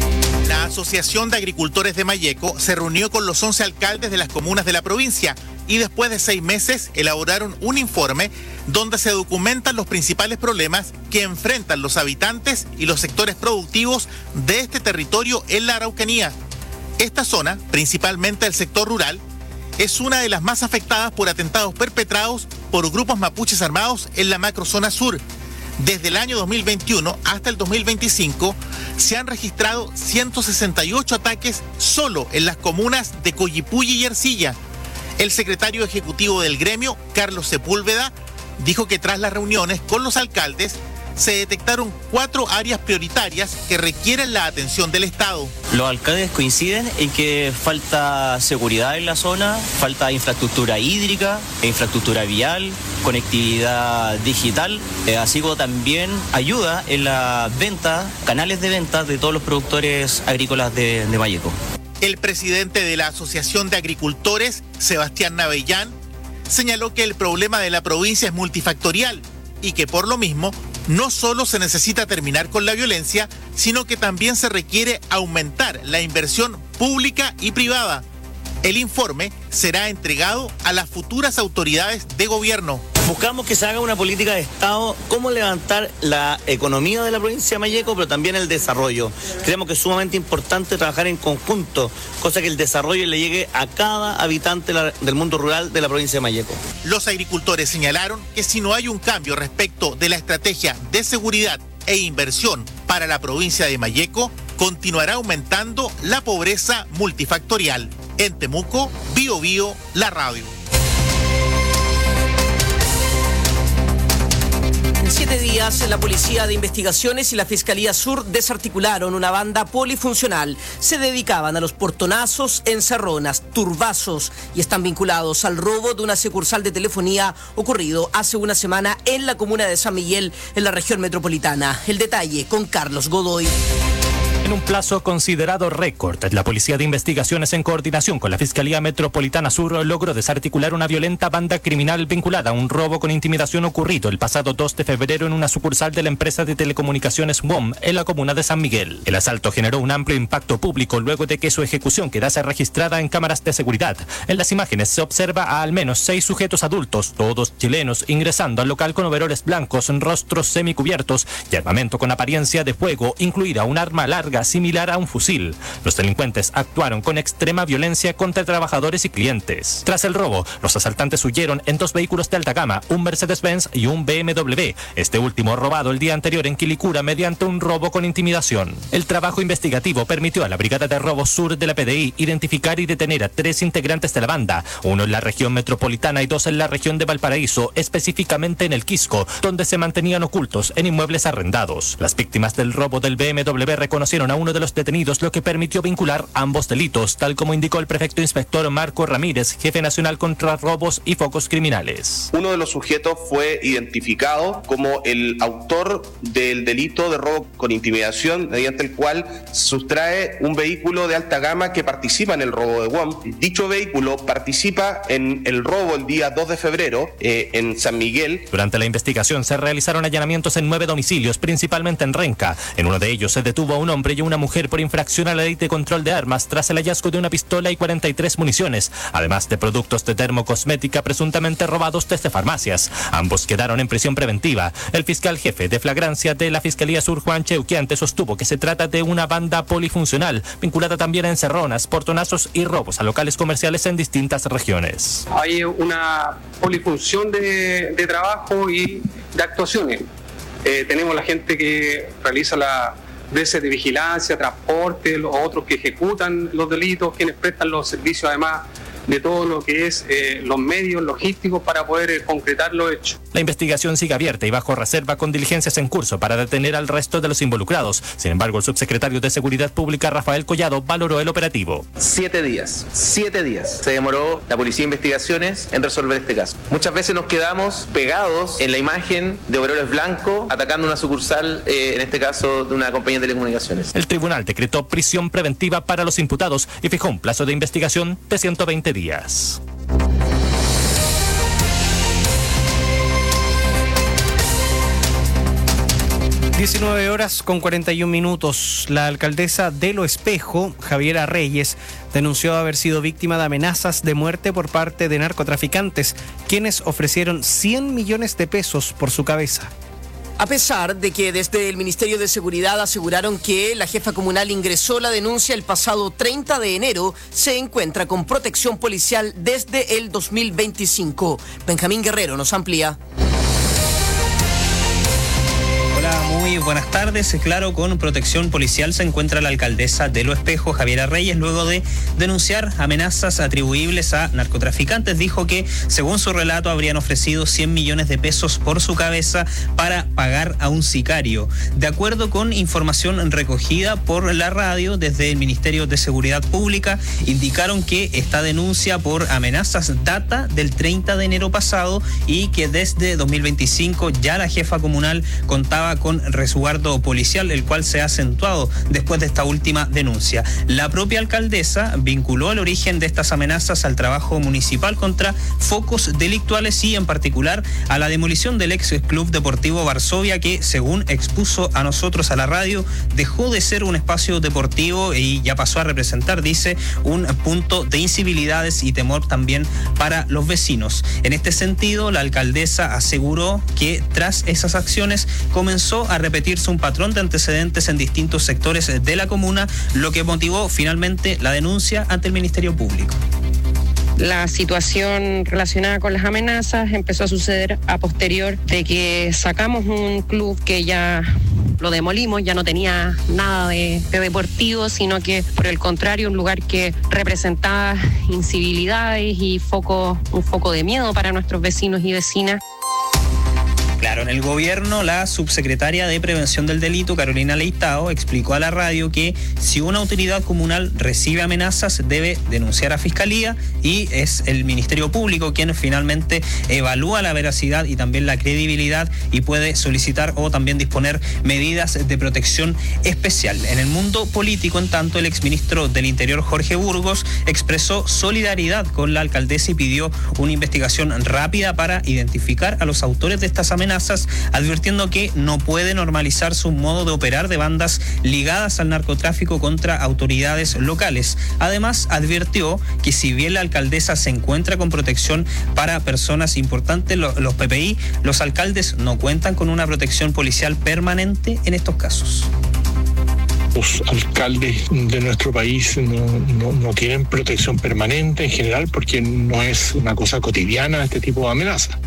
La Asociación de Agricultores de Malleco se reunió con los once alcaldes de las comunas de la provincia y después de seis meses elaboraron un informe donde se documentan los principales problemas que enfrentan los habitantes y los sectores productivos de este territorio en la Araucanía. Esta zona, principalmente el sector rural, es una de las más afectadas por atentados perpetrados por grupos mapuches armados en la macrozona sur. Desde el año dos mil veintiuno hasta el dos mil veinticinco se han registrado ciento sesenta y ocho ataques solo en las comunas de Coyipulli y Ercilla. El secretario ejecutivo del gremio, Carlos Sepúlveda, dijo que tras las reuniones con los alcaldes se detectaron cuatro áreas prioritarias que requieren la atención del Estado. Los alcaldes coinciden en que falta seguridad en la zona, falta infraestructura hídrica, infraestructura vial, conectividad digital, eh, así como también ayuda en la venta, canales de venta de todos los productores agrícolas de, de Malleco. El presidente de la Asociación de Agricultores, Sebastián Navellán, señaló que el problema de la provincia es multifactorial y que por lo mismo no solo se necesita terminar con la violencia, sino que también se requiere aumentar la inversión pública y privada. El informe será entregado a las futuras autoridades de gobierno. Buscamos que se haga una política de Estado, cómo levantar la economía de la provincia de Malleco, pero también el desarrollo. Creemos que es sumamente importante trabajar en conjunto, cosa que el desarrollo le llegue a cada habitante del mundo rural de la provincia de Malleco. Los agricultores señalaron que si no hay un cambio respecto de la estrategia de seguridad e inversión para la provincia de Malleco, continuará aumentando la pobreza multifactorial. En Temuco, Bio Bio, la radio. En siete días, la Policía de Investigaciones y la Fiscalía Sur desarticularon una banda polifuncional. Se dedicaban a los portonazos, encerronas, turbazos y están vinculados al robo de una sucursal de telefonía ocurrido hace una semana en la comuna de San Miguel, en la región metropolitana. El detalle con Carlos Godoy. En un plazo considerado récord, la Policía de Investigaciones, en coordinación con la Fiscalía Metropolitana Sur, logró desarticular una violenta banda criminal vinculada a un robo con intimidación ocurrido el pasado dos de febrero en una sucursal de la empresa de telecomunicaciones W O M en la comuna de San Miguel. El asalto generó un amplio impacto público luego de que su ejecución quedase registrada en cámaras de seguridad. En las imágenes se observa a al menos seis sujetos adultos, todos chilenos, ingresando al local con overoles blancos, rostros semicubiertos y armamento con apariencia de fuego, incluida un arma larga carga similar a un fusil. Los delincuentes actuaron con extrema violencia contra trabajadores y clientes. Tras el robo, los asaltantes huyeron en dos vehículos de alta gama, un Mercedes-Benz y un B M W, este último robado el día anterior en Quilicura mediante un robo con intimidación. El trabajo investigativo permitió a la Brigada de Robo Sur de la P D I identificar y detener a tres integrantes de la banda, uno en la región metropolitana y dos en la región de Valparaíso, específicamente en el Quisco, donde se mantenían ocultos en inmuebles arrendados. Las víctimas del robo del B M W reconocieron a uno de los detenidos, lo que permitió vincular ambos delitos, tal como indicó el prefecto inspector Marco Ramírez, jefe nacional contra robos y focos criminales. Uno de los sujetos fue identificado como el autor del delito de robo con intimidación, mediante el cual sustrae un vehículo de alta gama que participa en el robo de W O M. Dicho vehículo participa en el robo el día dos de febrero eh, en San Miguel. Durante la investigación se realizaron allanamientos en nueve domicilios, principalmente en Renca. En uno de ellos se detuvo a un hombre y a una mujer por infracción a la ley de control de armas tras el hallazgo de una pistola y cuarenta y tres municiones, además de productos de termocosmética presuntamente robados desde farmacias. Ambos quedaron en prisión preventiva. El fiscal jefe de flagrancia de la Fiscalía Sur, Juan Cheuquiante, sostuvo que se trata de una banda polifuncional, vinculada también a encerronas, portonazos y robos a locales comerciales en distintas regiones. Hay una polifunción de, de trabajo y de actuaciones. Eh, tenemos la gente que realiza la veces de vigilancia, transporte, los otros que ejecutan los delitos, quienes prestan los servicios además de todo lo que es eh, los medios logísticos para poder eh, concretar los hechos. La investigación sigue abierta y bajo reserva con diligencias en curso para detener al resto de los involucrados. Sin embargo, el subsecretario de Seguridad Pública, Rafael Collado, valoró el operativo. Siete días, siete días se demoró la Policía de Investigaciones en resolver este caso. Muchas veces nos quedamos pegados en la imagen de overoles blancos atacando una sucursal, eh, en este caso de una compañía de telecomunicaciones. El tribunal decretó prisión preventiva para los imputados y fijó un plazo de investigación de ciento veinte días. días. diecinueve horas con cuarenta y un minutos. La alcaldesa de Lo Espejo, Javiera Reyes, denunció haber sido víctima de amenazas de muerte por parte de narcotraficantes, quienes ofrecieron cien millones de pesos por su cabeza. A pesar de que desde el Ministerio de Seguridad aseguraron que la jefa comunal ingresó la denuncia el pasado treinta de enero, se encuentra con protección policial desde el dos mil veinticinco. Benjamín Guerrero nos amplía. Hola, muy buenas tardes. Claro, con protección policial se encuentra la alcaldesa de Lo Espejo, Javiera Reyes, luego de denunciar amenazas atribuibles a narcotraficantes. Dijo que, según su relato, habrían ofrecido cien millones de pesos por su cabeza para pagar a un sicario. De acuerdo con información recogida por la radio desde el Ministerio de Seguridad Pública, indicaron que esta denuncia por amenazas data del treinta de enero pasado y que desde dos mil veinticinco ya la jefa comunal contaba con resguardo policial, el cual se ha acentuado después de esta última denuncia. La propia alcaldesa vinculó el origen de estas amenazas al trabajo municipal contra focos delictuales y en particular a la demolición del ex Club Deportivo Varsovia, que según expuso a nosotros a la radio, dejó de ser un espacio deportivo y ya pasó a representar, dice, un punto de incivilidades y temor también para los vecinos. En este sentido, la alcaldesa aseguró que tras esas acciones comenzó a repetirse un patrón de antecedentes en distintos sectores de la comuna, lo que motivó finalmente la denuncia ante el Ministerio Público. La situación relacionada con las amenazas empezó a suceder a posterior de que sacamos un club que ya lo demolimos, ya no tenía nada de, de deportivo, sino que por el contrario un lugar que representaba incivilidades y foco, un foco de miedo para nuestros vecinos y vecinas. Claro, en el gobierno, la subsecretaria de Prevención del Delito, Carolina Leitao, explicó a la radio que si una autoridad comunal recibe amenazas, debe denunciar a Fiscalía y es el Ministerio Público quien finalmente evalúa la veracidad y también la credibilidad y puede solicitar o también disponer medidas de protección especial. En el mundo político, en tanto, el exministro del Interior, Jorge Burgos, expresó solidaridad con la alcaldesa y pidió una investigación rápida para identificar a los autores de estas amenazas, advirtiendo que no puede normalizarse un modo de operar de bandas ligadas al narcotráfico contra autoridades locales. Además, advirtió que si bien la alcaldesa se encuentra con protección para personas importantes, los P P I, los alcaldes no cuentan con una protección policial permanente en estos casos. Los alcaldes de nuestro país no, no, no tienen protección permanente en general porque no es una cosa cotidiana este tipo de amenaza.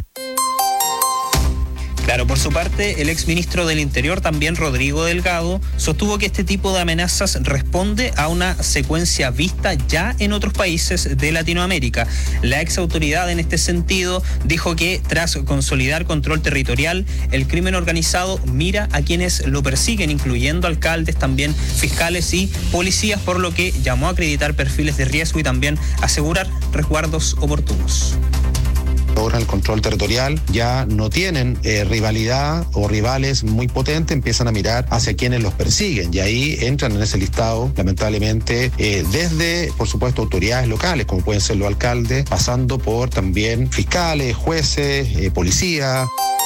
Claro, por su parte, el exministro del Interior, también Rodrigo Delgado, sostuvo que este tipo de amenazas responde a una secuencia vista ya en otros países de Latinoamérica. La ex autoridad en este sentido dijo que tras consolidar control territorial, el crimen organizado mira a quienes lo persiguen, incluyendo alcaldes, también fiscales y policías, por lo que llamó a acreditar perfiles de riesgo y también asegurar resguardos oportunos. Logran el control territorial, ya no tienen eh, rivalidad o rivales muy potentes, empiezan a mirar hacia quienes los persiguen y ahí entran en ese listado, lamentablemente, eh, desde, por supuesto, autoridades locales, como pueden ser los alcaldes, pasando por también fiscales, jueces, eh, policía.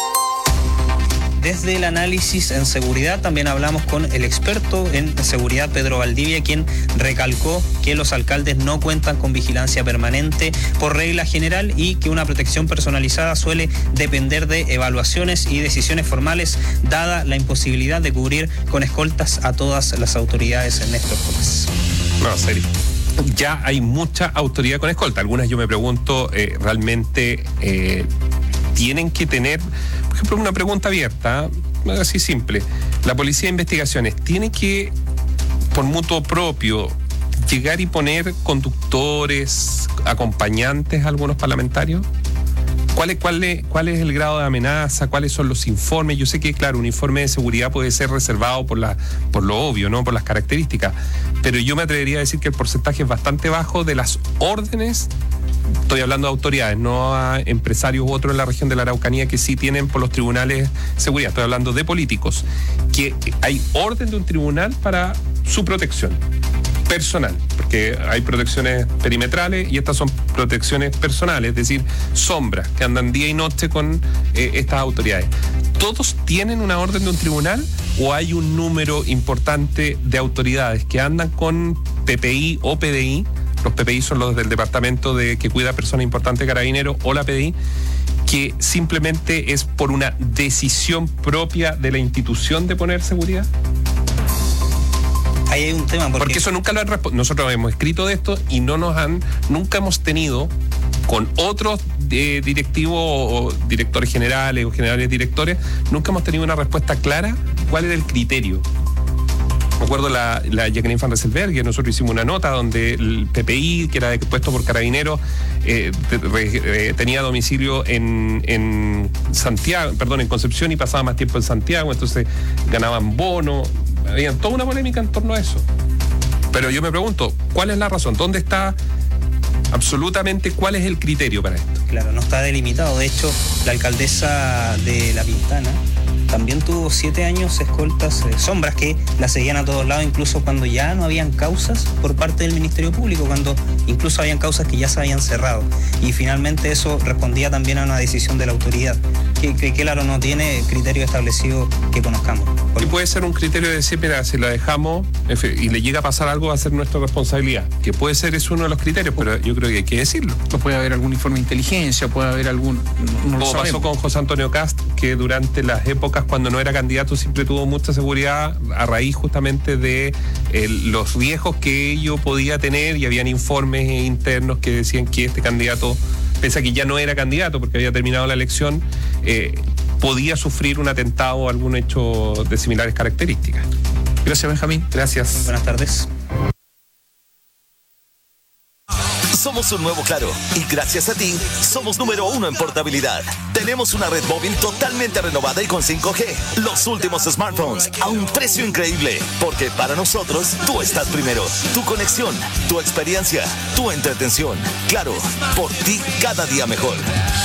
Desde el análisis en seguridad también hablamos con el experto en seguridad Pedro Valdivia, quien recalcó que los alcaldes no cuentan con vigilancia permanente por regla general y que una protección personalizada suele depender de evaluaciones y decisiones formales, dada la imposibilidad de cubrir con escoltas a todas las autoridades en Néstor Gómez. No, serio. Ya hay mucha autoridad con escolta. Algunas yo me pregunto, eh, realmente eh, tienen que tener... Por ejemplo, una pregunta abierta, así simple. La Policía de Investigaciones tiene que, por mutuo propio, llegar y poner conductores, acompañantes a algunos parlamentarios. ¿Cuál es, cuál es, cuál es el grado de amenaza? ¿Cuáles son los informes? Yo sé que, claro, un informe de seguridad puede ser reservado por, la, por lo obvio, ¿no? Por las características. Pero yo me atrevería a decir que el porcentaje es bastante bajo de las órdenes. Estoy hablando de autoridades, no a empresarios u otros en la región de la Araucanía que sí tienen por los tribunales seguridad. Estoy hablando de políticos, que hay orden de un tribunal para su protección personal, porque hay protecciones perimetrales y estas son protecciones personales, es decir, sombras que andan día y noche con eh, estas autoridades. ¿Todos tienen una orden de un tribunal o hay un número importante de autoridades que andan con P P I o P D I? Los P P I son los del Departamento de que cuida a personas importantes, Carabineros, o la P D I, que simplemente es por una decisión propia de la institución de poner seguridad. Ahí hay un tema. Porque, porque eso nunca lo han respondido. Nosotros hemos escrito de esto y no nos han, nunca hemos tenido con otros eh, directivos o directores generales o generales directores, nunca hemos tenido una respuesta clara cuál era el criterio. Me acuerdo la, la Jacqueline Van Rieselberghe, nosotros hicimos una nota donde el P P I, que era puesto por Carabineros, eh, eh, tenía domicilio en, en Santiago, perdón, en Concepción y pasaba más tiempo en Santiago, entonces ganaban bono, había toda una polémica en torno a eso. Pero yo me pregunto, ¿cuál es la razón? ¿Dónde está absolutamente cuál es el criterio para esto? Claro, no está delimitado. De hecho, la alcaldesa de La Pintana también tuvo siete años escoltas, eh, sombras que la seguían a todos lados, incluso cuando ya no habían causas por parte del Ministerio Público, cuando incluso habían causas que ya se habían cerrado. Y finalmente eso respondía también a una decisión de la autoridad, que, que claro, no tiene criterio establecido que conozcamos. Y puede ser un criterio de decir, mira, si la dejamos y le llega a pasar algo, va a ser nuestra responsabilidad. Que puede ser, es uno de los criterios, pero yo creo que hay que decirlo. O puede haber algún informe de inteligencia, puede haber algún... No, no o pasó con José Antonio Cast, que durante las épocas cuando no era candidato siempre tuvo mucha seguridad a raíz justamente de eh, los riesgos que ello podía tener, y habían informes internos que decían que este candidato, pese a que ya no era candidato porque había terminado la elección, eh, podía sufrir un atentado o algún hecho de similares características. Gracias, Benjamín. Gracias. Buenas tardes. Somos un nuevo Claro y gracias a ti somos número uno en portabilidad. Tenemos una red móvil totalmente renovada y con cinco G. Los últimos smartphones a un precio increíble, porque para nosotros tú estás primero. Tu conexión, tu experiencia, tu entretención. Claro, por ti cada día mejor.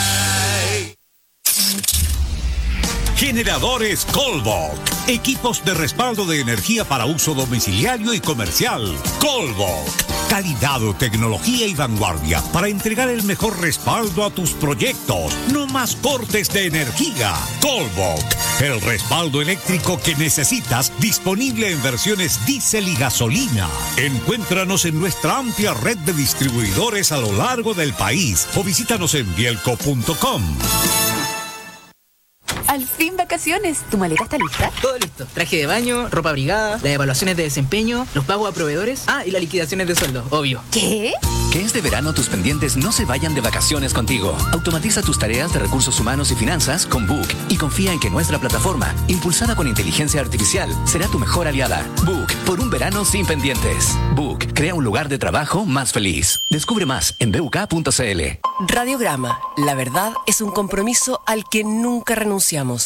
Generadores Colbok. Equipos de respaldo de energía para uso domiciliario y comercial. Colbok. Calidad, tecnología y vanguardia para entregar el mejor respaldo a tus proyectos. No más cortes de energía. Colbok. El respaldo eléctrico que necesitas, disponible en versiones diésel y gasolina. Encuéntranos en nuestra amplia red de distribuidores a lo largo del país o visítanos en bielco punto com. Al fin vacaciones. ¿Tu maleta está lista? Todo listo. Traje de baño, ropa abrigada, las evaluaciones de desempeño, los pagos a proveedores. Ah, y las liquidaciones de sueldo, obvio. ¿Qué? Que este verano tus pendientes no se vayan de vacaciones contigo. Automatiza tus tareas de recursos humanos y finanzas con Book y confía en que nuestra plataforma, impulsada con inteligencia artificial, será tu mejor aliada. Book, por un verano sin pendientes. Book, crea un lugar de trabajo más feliz. Descubre más en b u k punto c l. Radiograma. La verdad es un compromiso al que nunca renunciamos.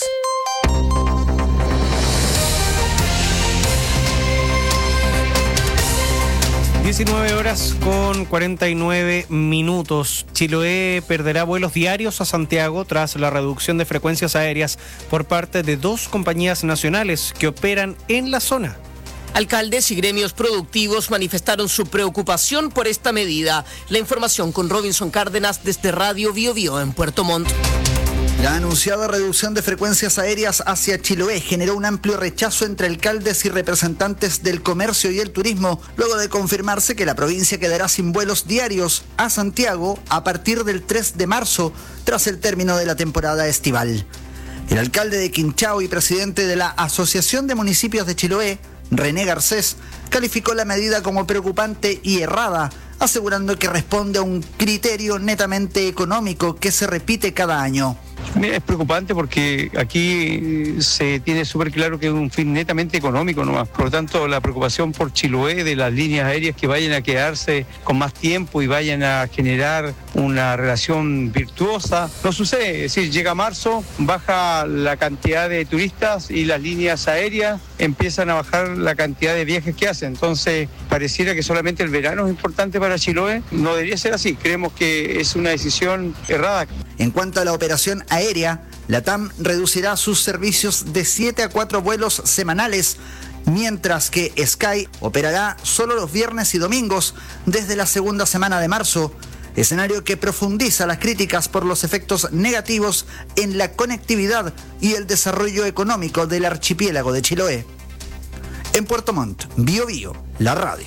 diecinueve horas con cuarenta y nueve minutos. Chiloé perderá vuelos diarios a Santiago tras la reducción de frecuencias aéreas por parte de dos compañías nacionales que operan en la zona. Alcaldes y gremios productivos manifestaron su preocupación por esta medida. La información con Robinson Cárdenas desde Radio Bio Bio en Puerto Montt. La anunciada reducción de frecuencias aéreas hacia Chiloé generó un amplio rechazo entre alcaldes y representantes del comercio y el turismo, luego de confirmarse que la provincia quedará sin vuelos diarios a Santiago a partir del tres de marzo, tras el término de la temporada estival. El alcalde de Quinchao y presidente de la Asociación de Municipios de Chiloé, René Garcés, calificó la medida como preocupante y errada, asegurando que responde a un criterio netamente económico que se repite cada año. Mira, es preocupante porque aquí se tiene súper claro que es un fin netamente económico nomás. Por lo tanto, la preocupación por Chiloé, de las líneas aéreas que vayan a quedarse con más tiempo y vayan a generar una relación virtuosa, no sucede. Es decir, llega marzo, baja la cantidad de turistas y las líneas aéreas empiezan a bajar la cantidad de viajes que hacen. Entonces, pareciera que solamente el verano es importante para Chiloé. No debería ser así. Creemos que es una decisión errada. En cuanto a la operación aérea, la T A M reducirá sus servicios de siete a cuatro vuelos semanales, mientras que Sky operará solo los viernes y domingos desde la segunda semana de marzo, escenario que profundiza las críticas por los efectos negativos en la conectividad y el desarrollo económico del archipiélago de Chiloé. En Puerto Montt, Bio Bio, la radio.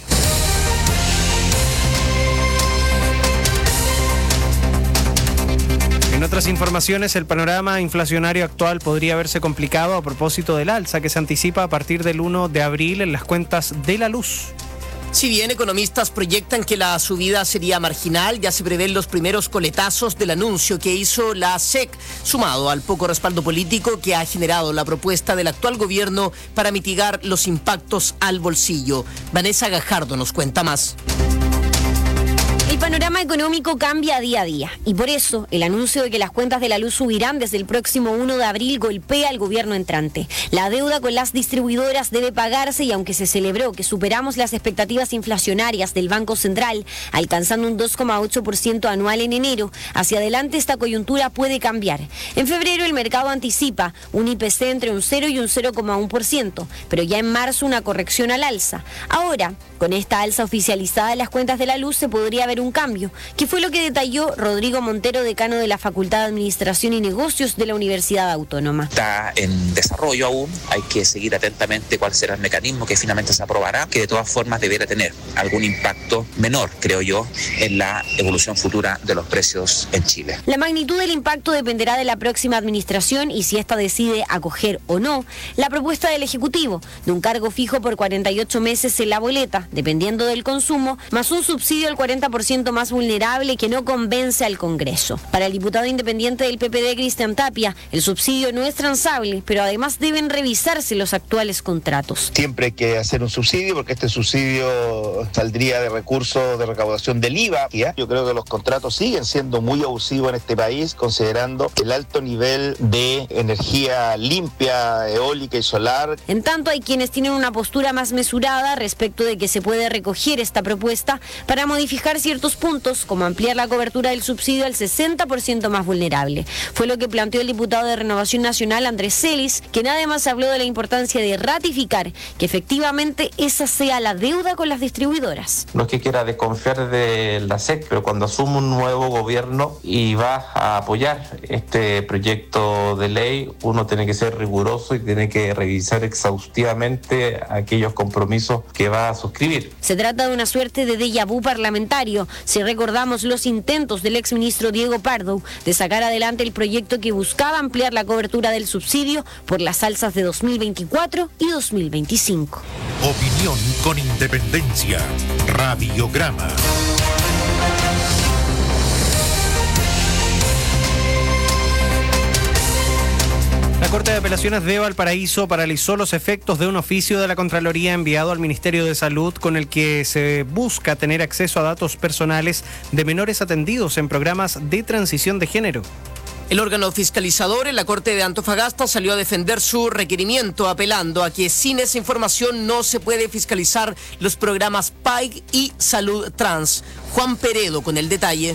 En otras informaciones, el panorama inflacionario actual podría verse complicado a propósito del alza que se anticipa a partir del primero de abril en las cuentas de la luz. Si bien economistas proyectan que la subida sería marginal, ya se prevén los primeros coletazos del anuncio que hizo la S E C, sumado al poco respaldo político que ha generado la propuesta del actual gobierno para mitigar los impactos al bolsillo. Vanessa Gajardo nos cuenta más. El panorama económico cambia día a día y por eso el anuncio de que las cuentas de la luz subirán desde el próximo primero de abril golpea al gobierno entrante. La deuda con las distribuidoras debe pagarse y aunque se celebró que superamos las expectativas inflacionarias del Banco Central, alcanzando un dos coma ocho por ciento anual en enero, hacia adelante esta coyuntura puede cambiar. En febrero el mercado anticipa un I P C entre un cero y un cero coma uno por ciento, pero ya en marzo una corrección al alza. Ahora, con esta alza oficializada en las cuentas de la luz se podría ver un cambio, que fue lo que detalló Rodrigo Montero, decano de la Facultad de Administración y Negocios de la Universidad Autónoma. Está en desarrollo aún, hay que seguir atentamente cuál será el mecanismo que finalmente se aprobará, que de todas formas deberá tener algún impacto menor, creo yo, en la evolución futura de los precios en Chile. La magnitud del impacto dependerá de la próxima administración y si ésta decide acoger o no la propuesta del Ejecutivo de un cargo fijo por cuarenta y ocho meses en la boleta, dependiendo del consumo, más un subsidio al cuarenta por ciento más vulnerable que no convence al Congreso. Para el diputado independiente del P P D, Cristian Tapia, el subsidio no es transable, pero además deben revisarse los actuales contratos. Siempre hay que hacer un subsidio porque este subsidio saldría de recursos de recaudación del I V A. Yo creo que los contratos siguen siendo muy abusivos en este país, considerando el alto nivel de energía limpia, eólica y solar. En tanto, hay quienes tienen una postura más mesurada respecto de que se puede recoger esta propuesta para modificar ciertos puntos, como ampliar la cobertura del subsidio al sesenta por ciento más vulnerable. Fue lo que planteó el diputado de Renovación Nacional, Andrés Celis, quien además habló de la importancia de ratificar que efectivamente esa sea la deuda con las distribuidoras. No es que quiera desconfiar de la S E C, pero cuando asume un nuevo gobierno y va a apoyar este proyecto de ley, uno tiene que ser riguroso y tiene que revisar exhaustivamente aquellos compromisos que va a suscribir. Se trata de una suerte de déjà vu parlamentario, si recordamos los intentos del exministro Diego Pardo de sacar adelante el proyecto que buscaba ampliar la cobertura del subsidio por las alzas de dos mil veinticuatro y dos mil veinticinco. Opinión con independencia. Radiograma. La Corte de Apelaciones de Valparaíso paralizó los efectos de un oficio de la Contraloría enviado al Ministerio de Salud con el que se busca tener acceso a datos personales de menores atendidos en programas de transición de género. El órgano fiscalizador en la Corte de Antofagasta salió a defender su requerimiento, apelando a que sin esa información no se puede fiscalizar los programas P A I C y Salud Trans. Juan Peredo con el detalle.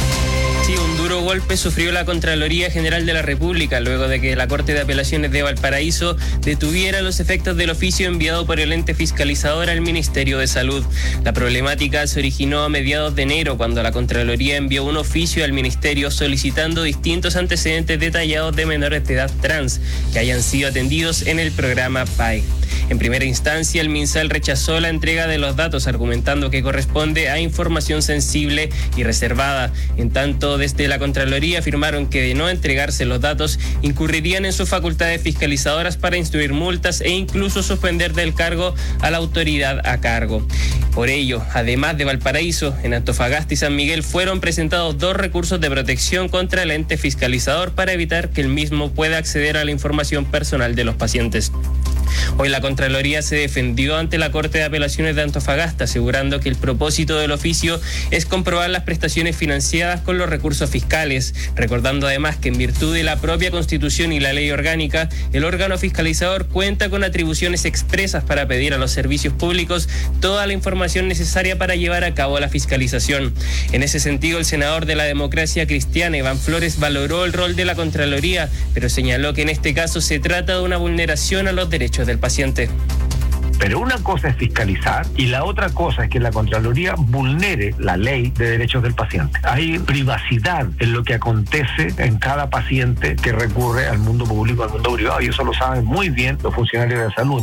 Sí, un duro golpe sufrió la Contraloría General de la República luego de que la Corte de Apelaciones de Valparaíso detuviera los efectos del oficio enviado por el ente fiscalizador al Ministerio de Salud. La problemática se originó a mediados de enero cuando la Contraloría envió un oficio al Ministerio solicitando distintos antecedentes detallados de menores de edad trans que hayan sido atendidos en el programa P A I C. En primera instancia, el MinSal rechazó la entrega de los datos argumentando que corresponde a información sensible y reservada. En tanto, desde la Contraloría afirmaron que de no entregarse los datos incurrirían en sus facultades fiscalizadoras para instruir multas e incluso suspender del cargo a la autoridad a cargo. Por ello, además de Valparaíso, en Antofagasta y San Miguel fueron presentados dos recursos de protección contra el ente fiscalizador para evitar que el mismo pueda acceder a la información personal de los pacientes. Hoy la Contraloría se defendió ante la Corte de Apelaciones de Antofagasta, asegurando que el propósito del oficio es comprobar las prestaciones financiadas con los recursos fiscales, recordando además que en virtud de la propia Constitución y la ley orgánica, el órgano fiscalizador cuenta con atribuciones expresas para pedir a los servicios públicos toda la información necesaria para llevar a cabo la fiscalización. En ese sentido, el senador de la Democracia Cristiana, Iván Flores, valoró el rol de la Contraloría, pero señaló que en este caso se trata de una vulneración a los derechos del paciente. Pero una cosa es fiscalizar y la otra cosa es que la Contraloría vulnere la ley de derechos del paciente. Hay privacidad en lo que acontece en cada paciente que recurre al mundo público, al mundo privado, y eso lo saben muy bien los funcionarios de salud.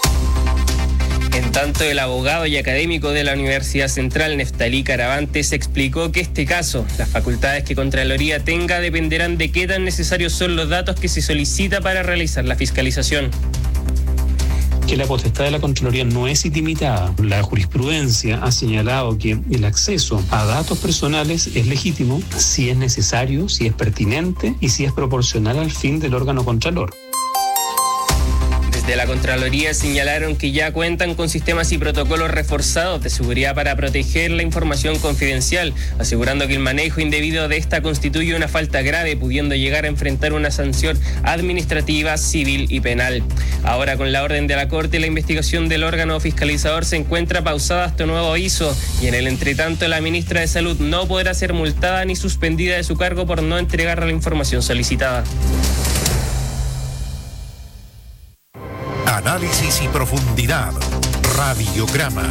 En tanto, el abogado y académico de la Universidad Central, Neftalí Caravantes, explicó que este caso, las facultades que Contraloría tenga dependerán de qué tan necesarios son los datos que se solicita para realizar la fiscalización. Que la potestad de la Contraloría no es ilimitada. La jurisprudencia ha señalado que el acceso a datos personales es legítimo si es necesario, si es pertinente y si es proporcional al fin del órgano contralor. De la Contraloría señalaron que ya cuentan con sistemas y protocolos reforzados de seguridad para proteger la información confidencial, asegurando que el manejo indebido de esta constituye una falta grave, pudiendo llegar a enfrentar una sanción administrativa, civil y penal. Ahora, con la orden de la Corte, la investigación del órgano fiscalizador se encuentra pausada hasta nuevo aviso, y en el entretanto la ministra de Salud no podrá ser multada ni suspendida de su cargo por no entregar la información solicitada. Análisis y profundidad. Radiograma.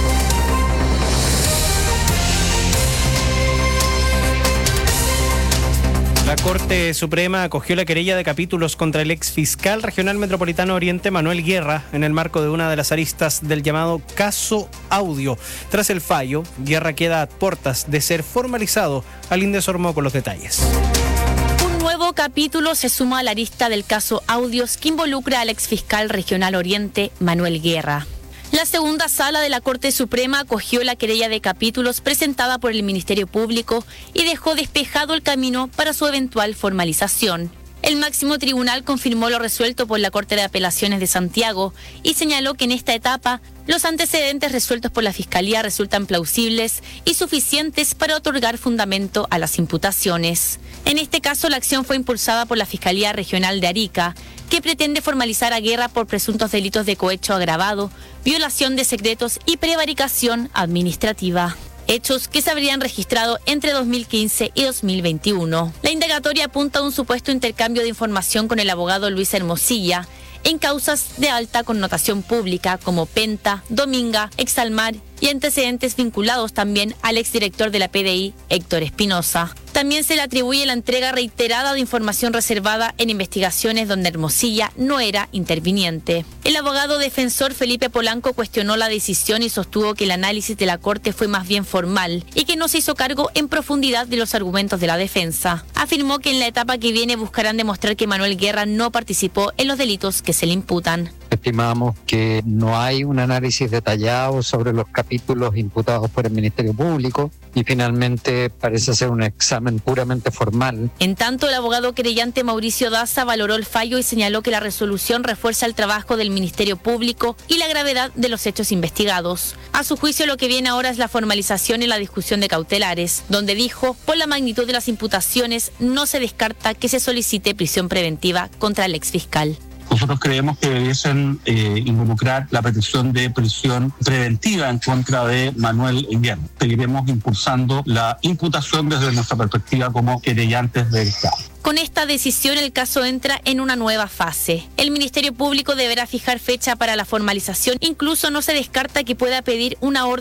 La Corte Suprema acogió la querella de capítulos contra el ex fiscal regional metropolitano Oriente, Manuel Guerra, en el marco de una de las aristas del llamado caso Audio. Tras el fallo, Guerra queda a puertas de ser formalizado. Alinde Sormo con los detalles. Nuevo capítulo se suma a la arista del caso Audios que involucra al exfiscal regional Oriente, Manuel Guerra. La segunda sala de la Corte Suprema acogió la querella de capítulos presentada por el Ministerio Público y dejó despejado el camino para su eventual formalización. El máximo tribunal confirmó lo resuelto por la Corte de Apelaciones de Santiago y señaló que en esta etapa los antecedentes resueltos por la Fiscalía resultan plausibles y suficientes para otorgar fundamento a las imputaciones. En este caso, la acción fue impulsada por la Fiscalía Regional de Arica, que pretende formalizar a Guerra por presuntos delitos de cohecho agravado, violación de secretos y prevaricación administrativa. Hechos que se habrían registrado entre dos mil quince y dos mil veintiuno. La indagatoria apunta a un supuesto intercambio de información con el abogado Luis Hermosilla en causas de alta connotación pública como Penta, Dominga, Exalmar y antecedentes vinculados también al exdirector de la P D I, Héctor Espinosa. También se le atribuye la entrega reiterada de información reservada en investigaciones donde Hermosilla no era interviniente. El abogado defensor Felipe Polanco cuestionó la decisión y sostuvo que el análisis de la Corte fue más bien formal y que no se hizo cargo en profundidad de los argumentos de la defensa. Afirmó que en la etapa que viene buscarán demostrar que Manuel Guerra no participó en los delitos que se le imputan. Estimamos que no hay un análisis detallado sobre los capítulos imputados por el Ministerio Público y finalmente parece ser un examen puramente formal. En tanto, el abogado querellante Mauricio Daza valoró el fallo y señaló que la resolución refuerza el trabajo del Ministerio Público y la gravedad de los hechos investigados. A su juicio, lo que viene ahora es la formalización y la discusión de cautelares, donde dijo, por la magnitud de las imputaciones, no se descarta que se solicite prisión preventiva contra el exfiscal. Nosotros creemos que debiesen eh, involucrar la petición de prisión preventiva en contra de Manuel Guerra. Seguiremos impulsando la imputación desde nuestra perspectiva como querellantes del caso. Con esta decisión, el caso entra en una nueva fase. El Ministerio Público deberá fijar fecha para la formalización. Incluso no se descarta que pueda pedir una orden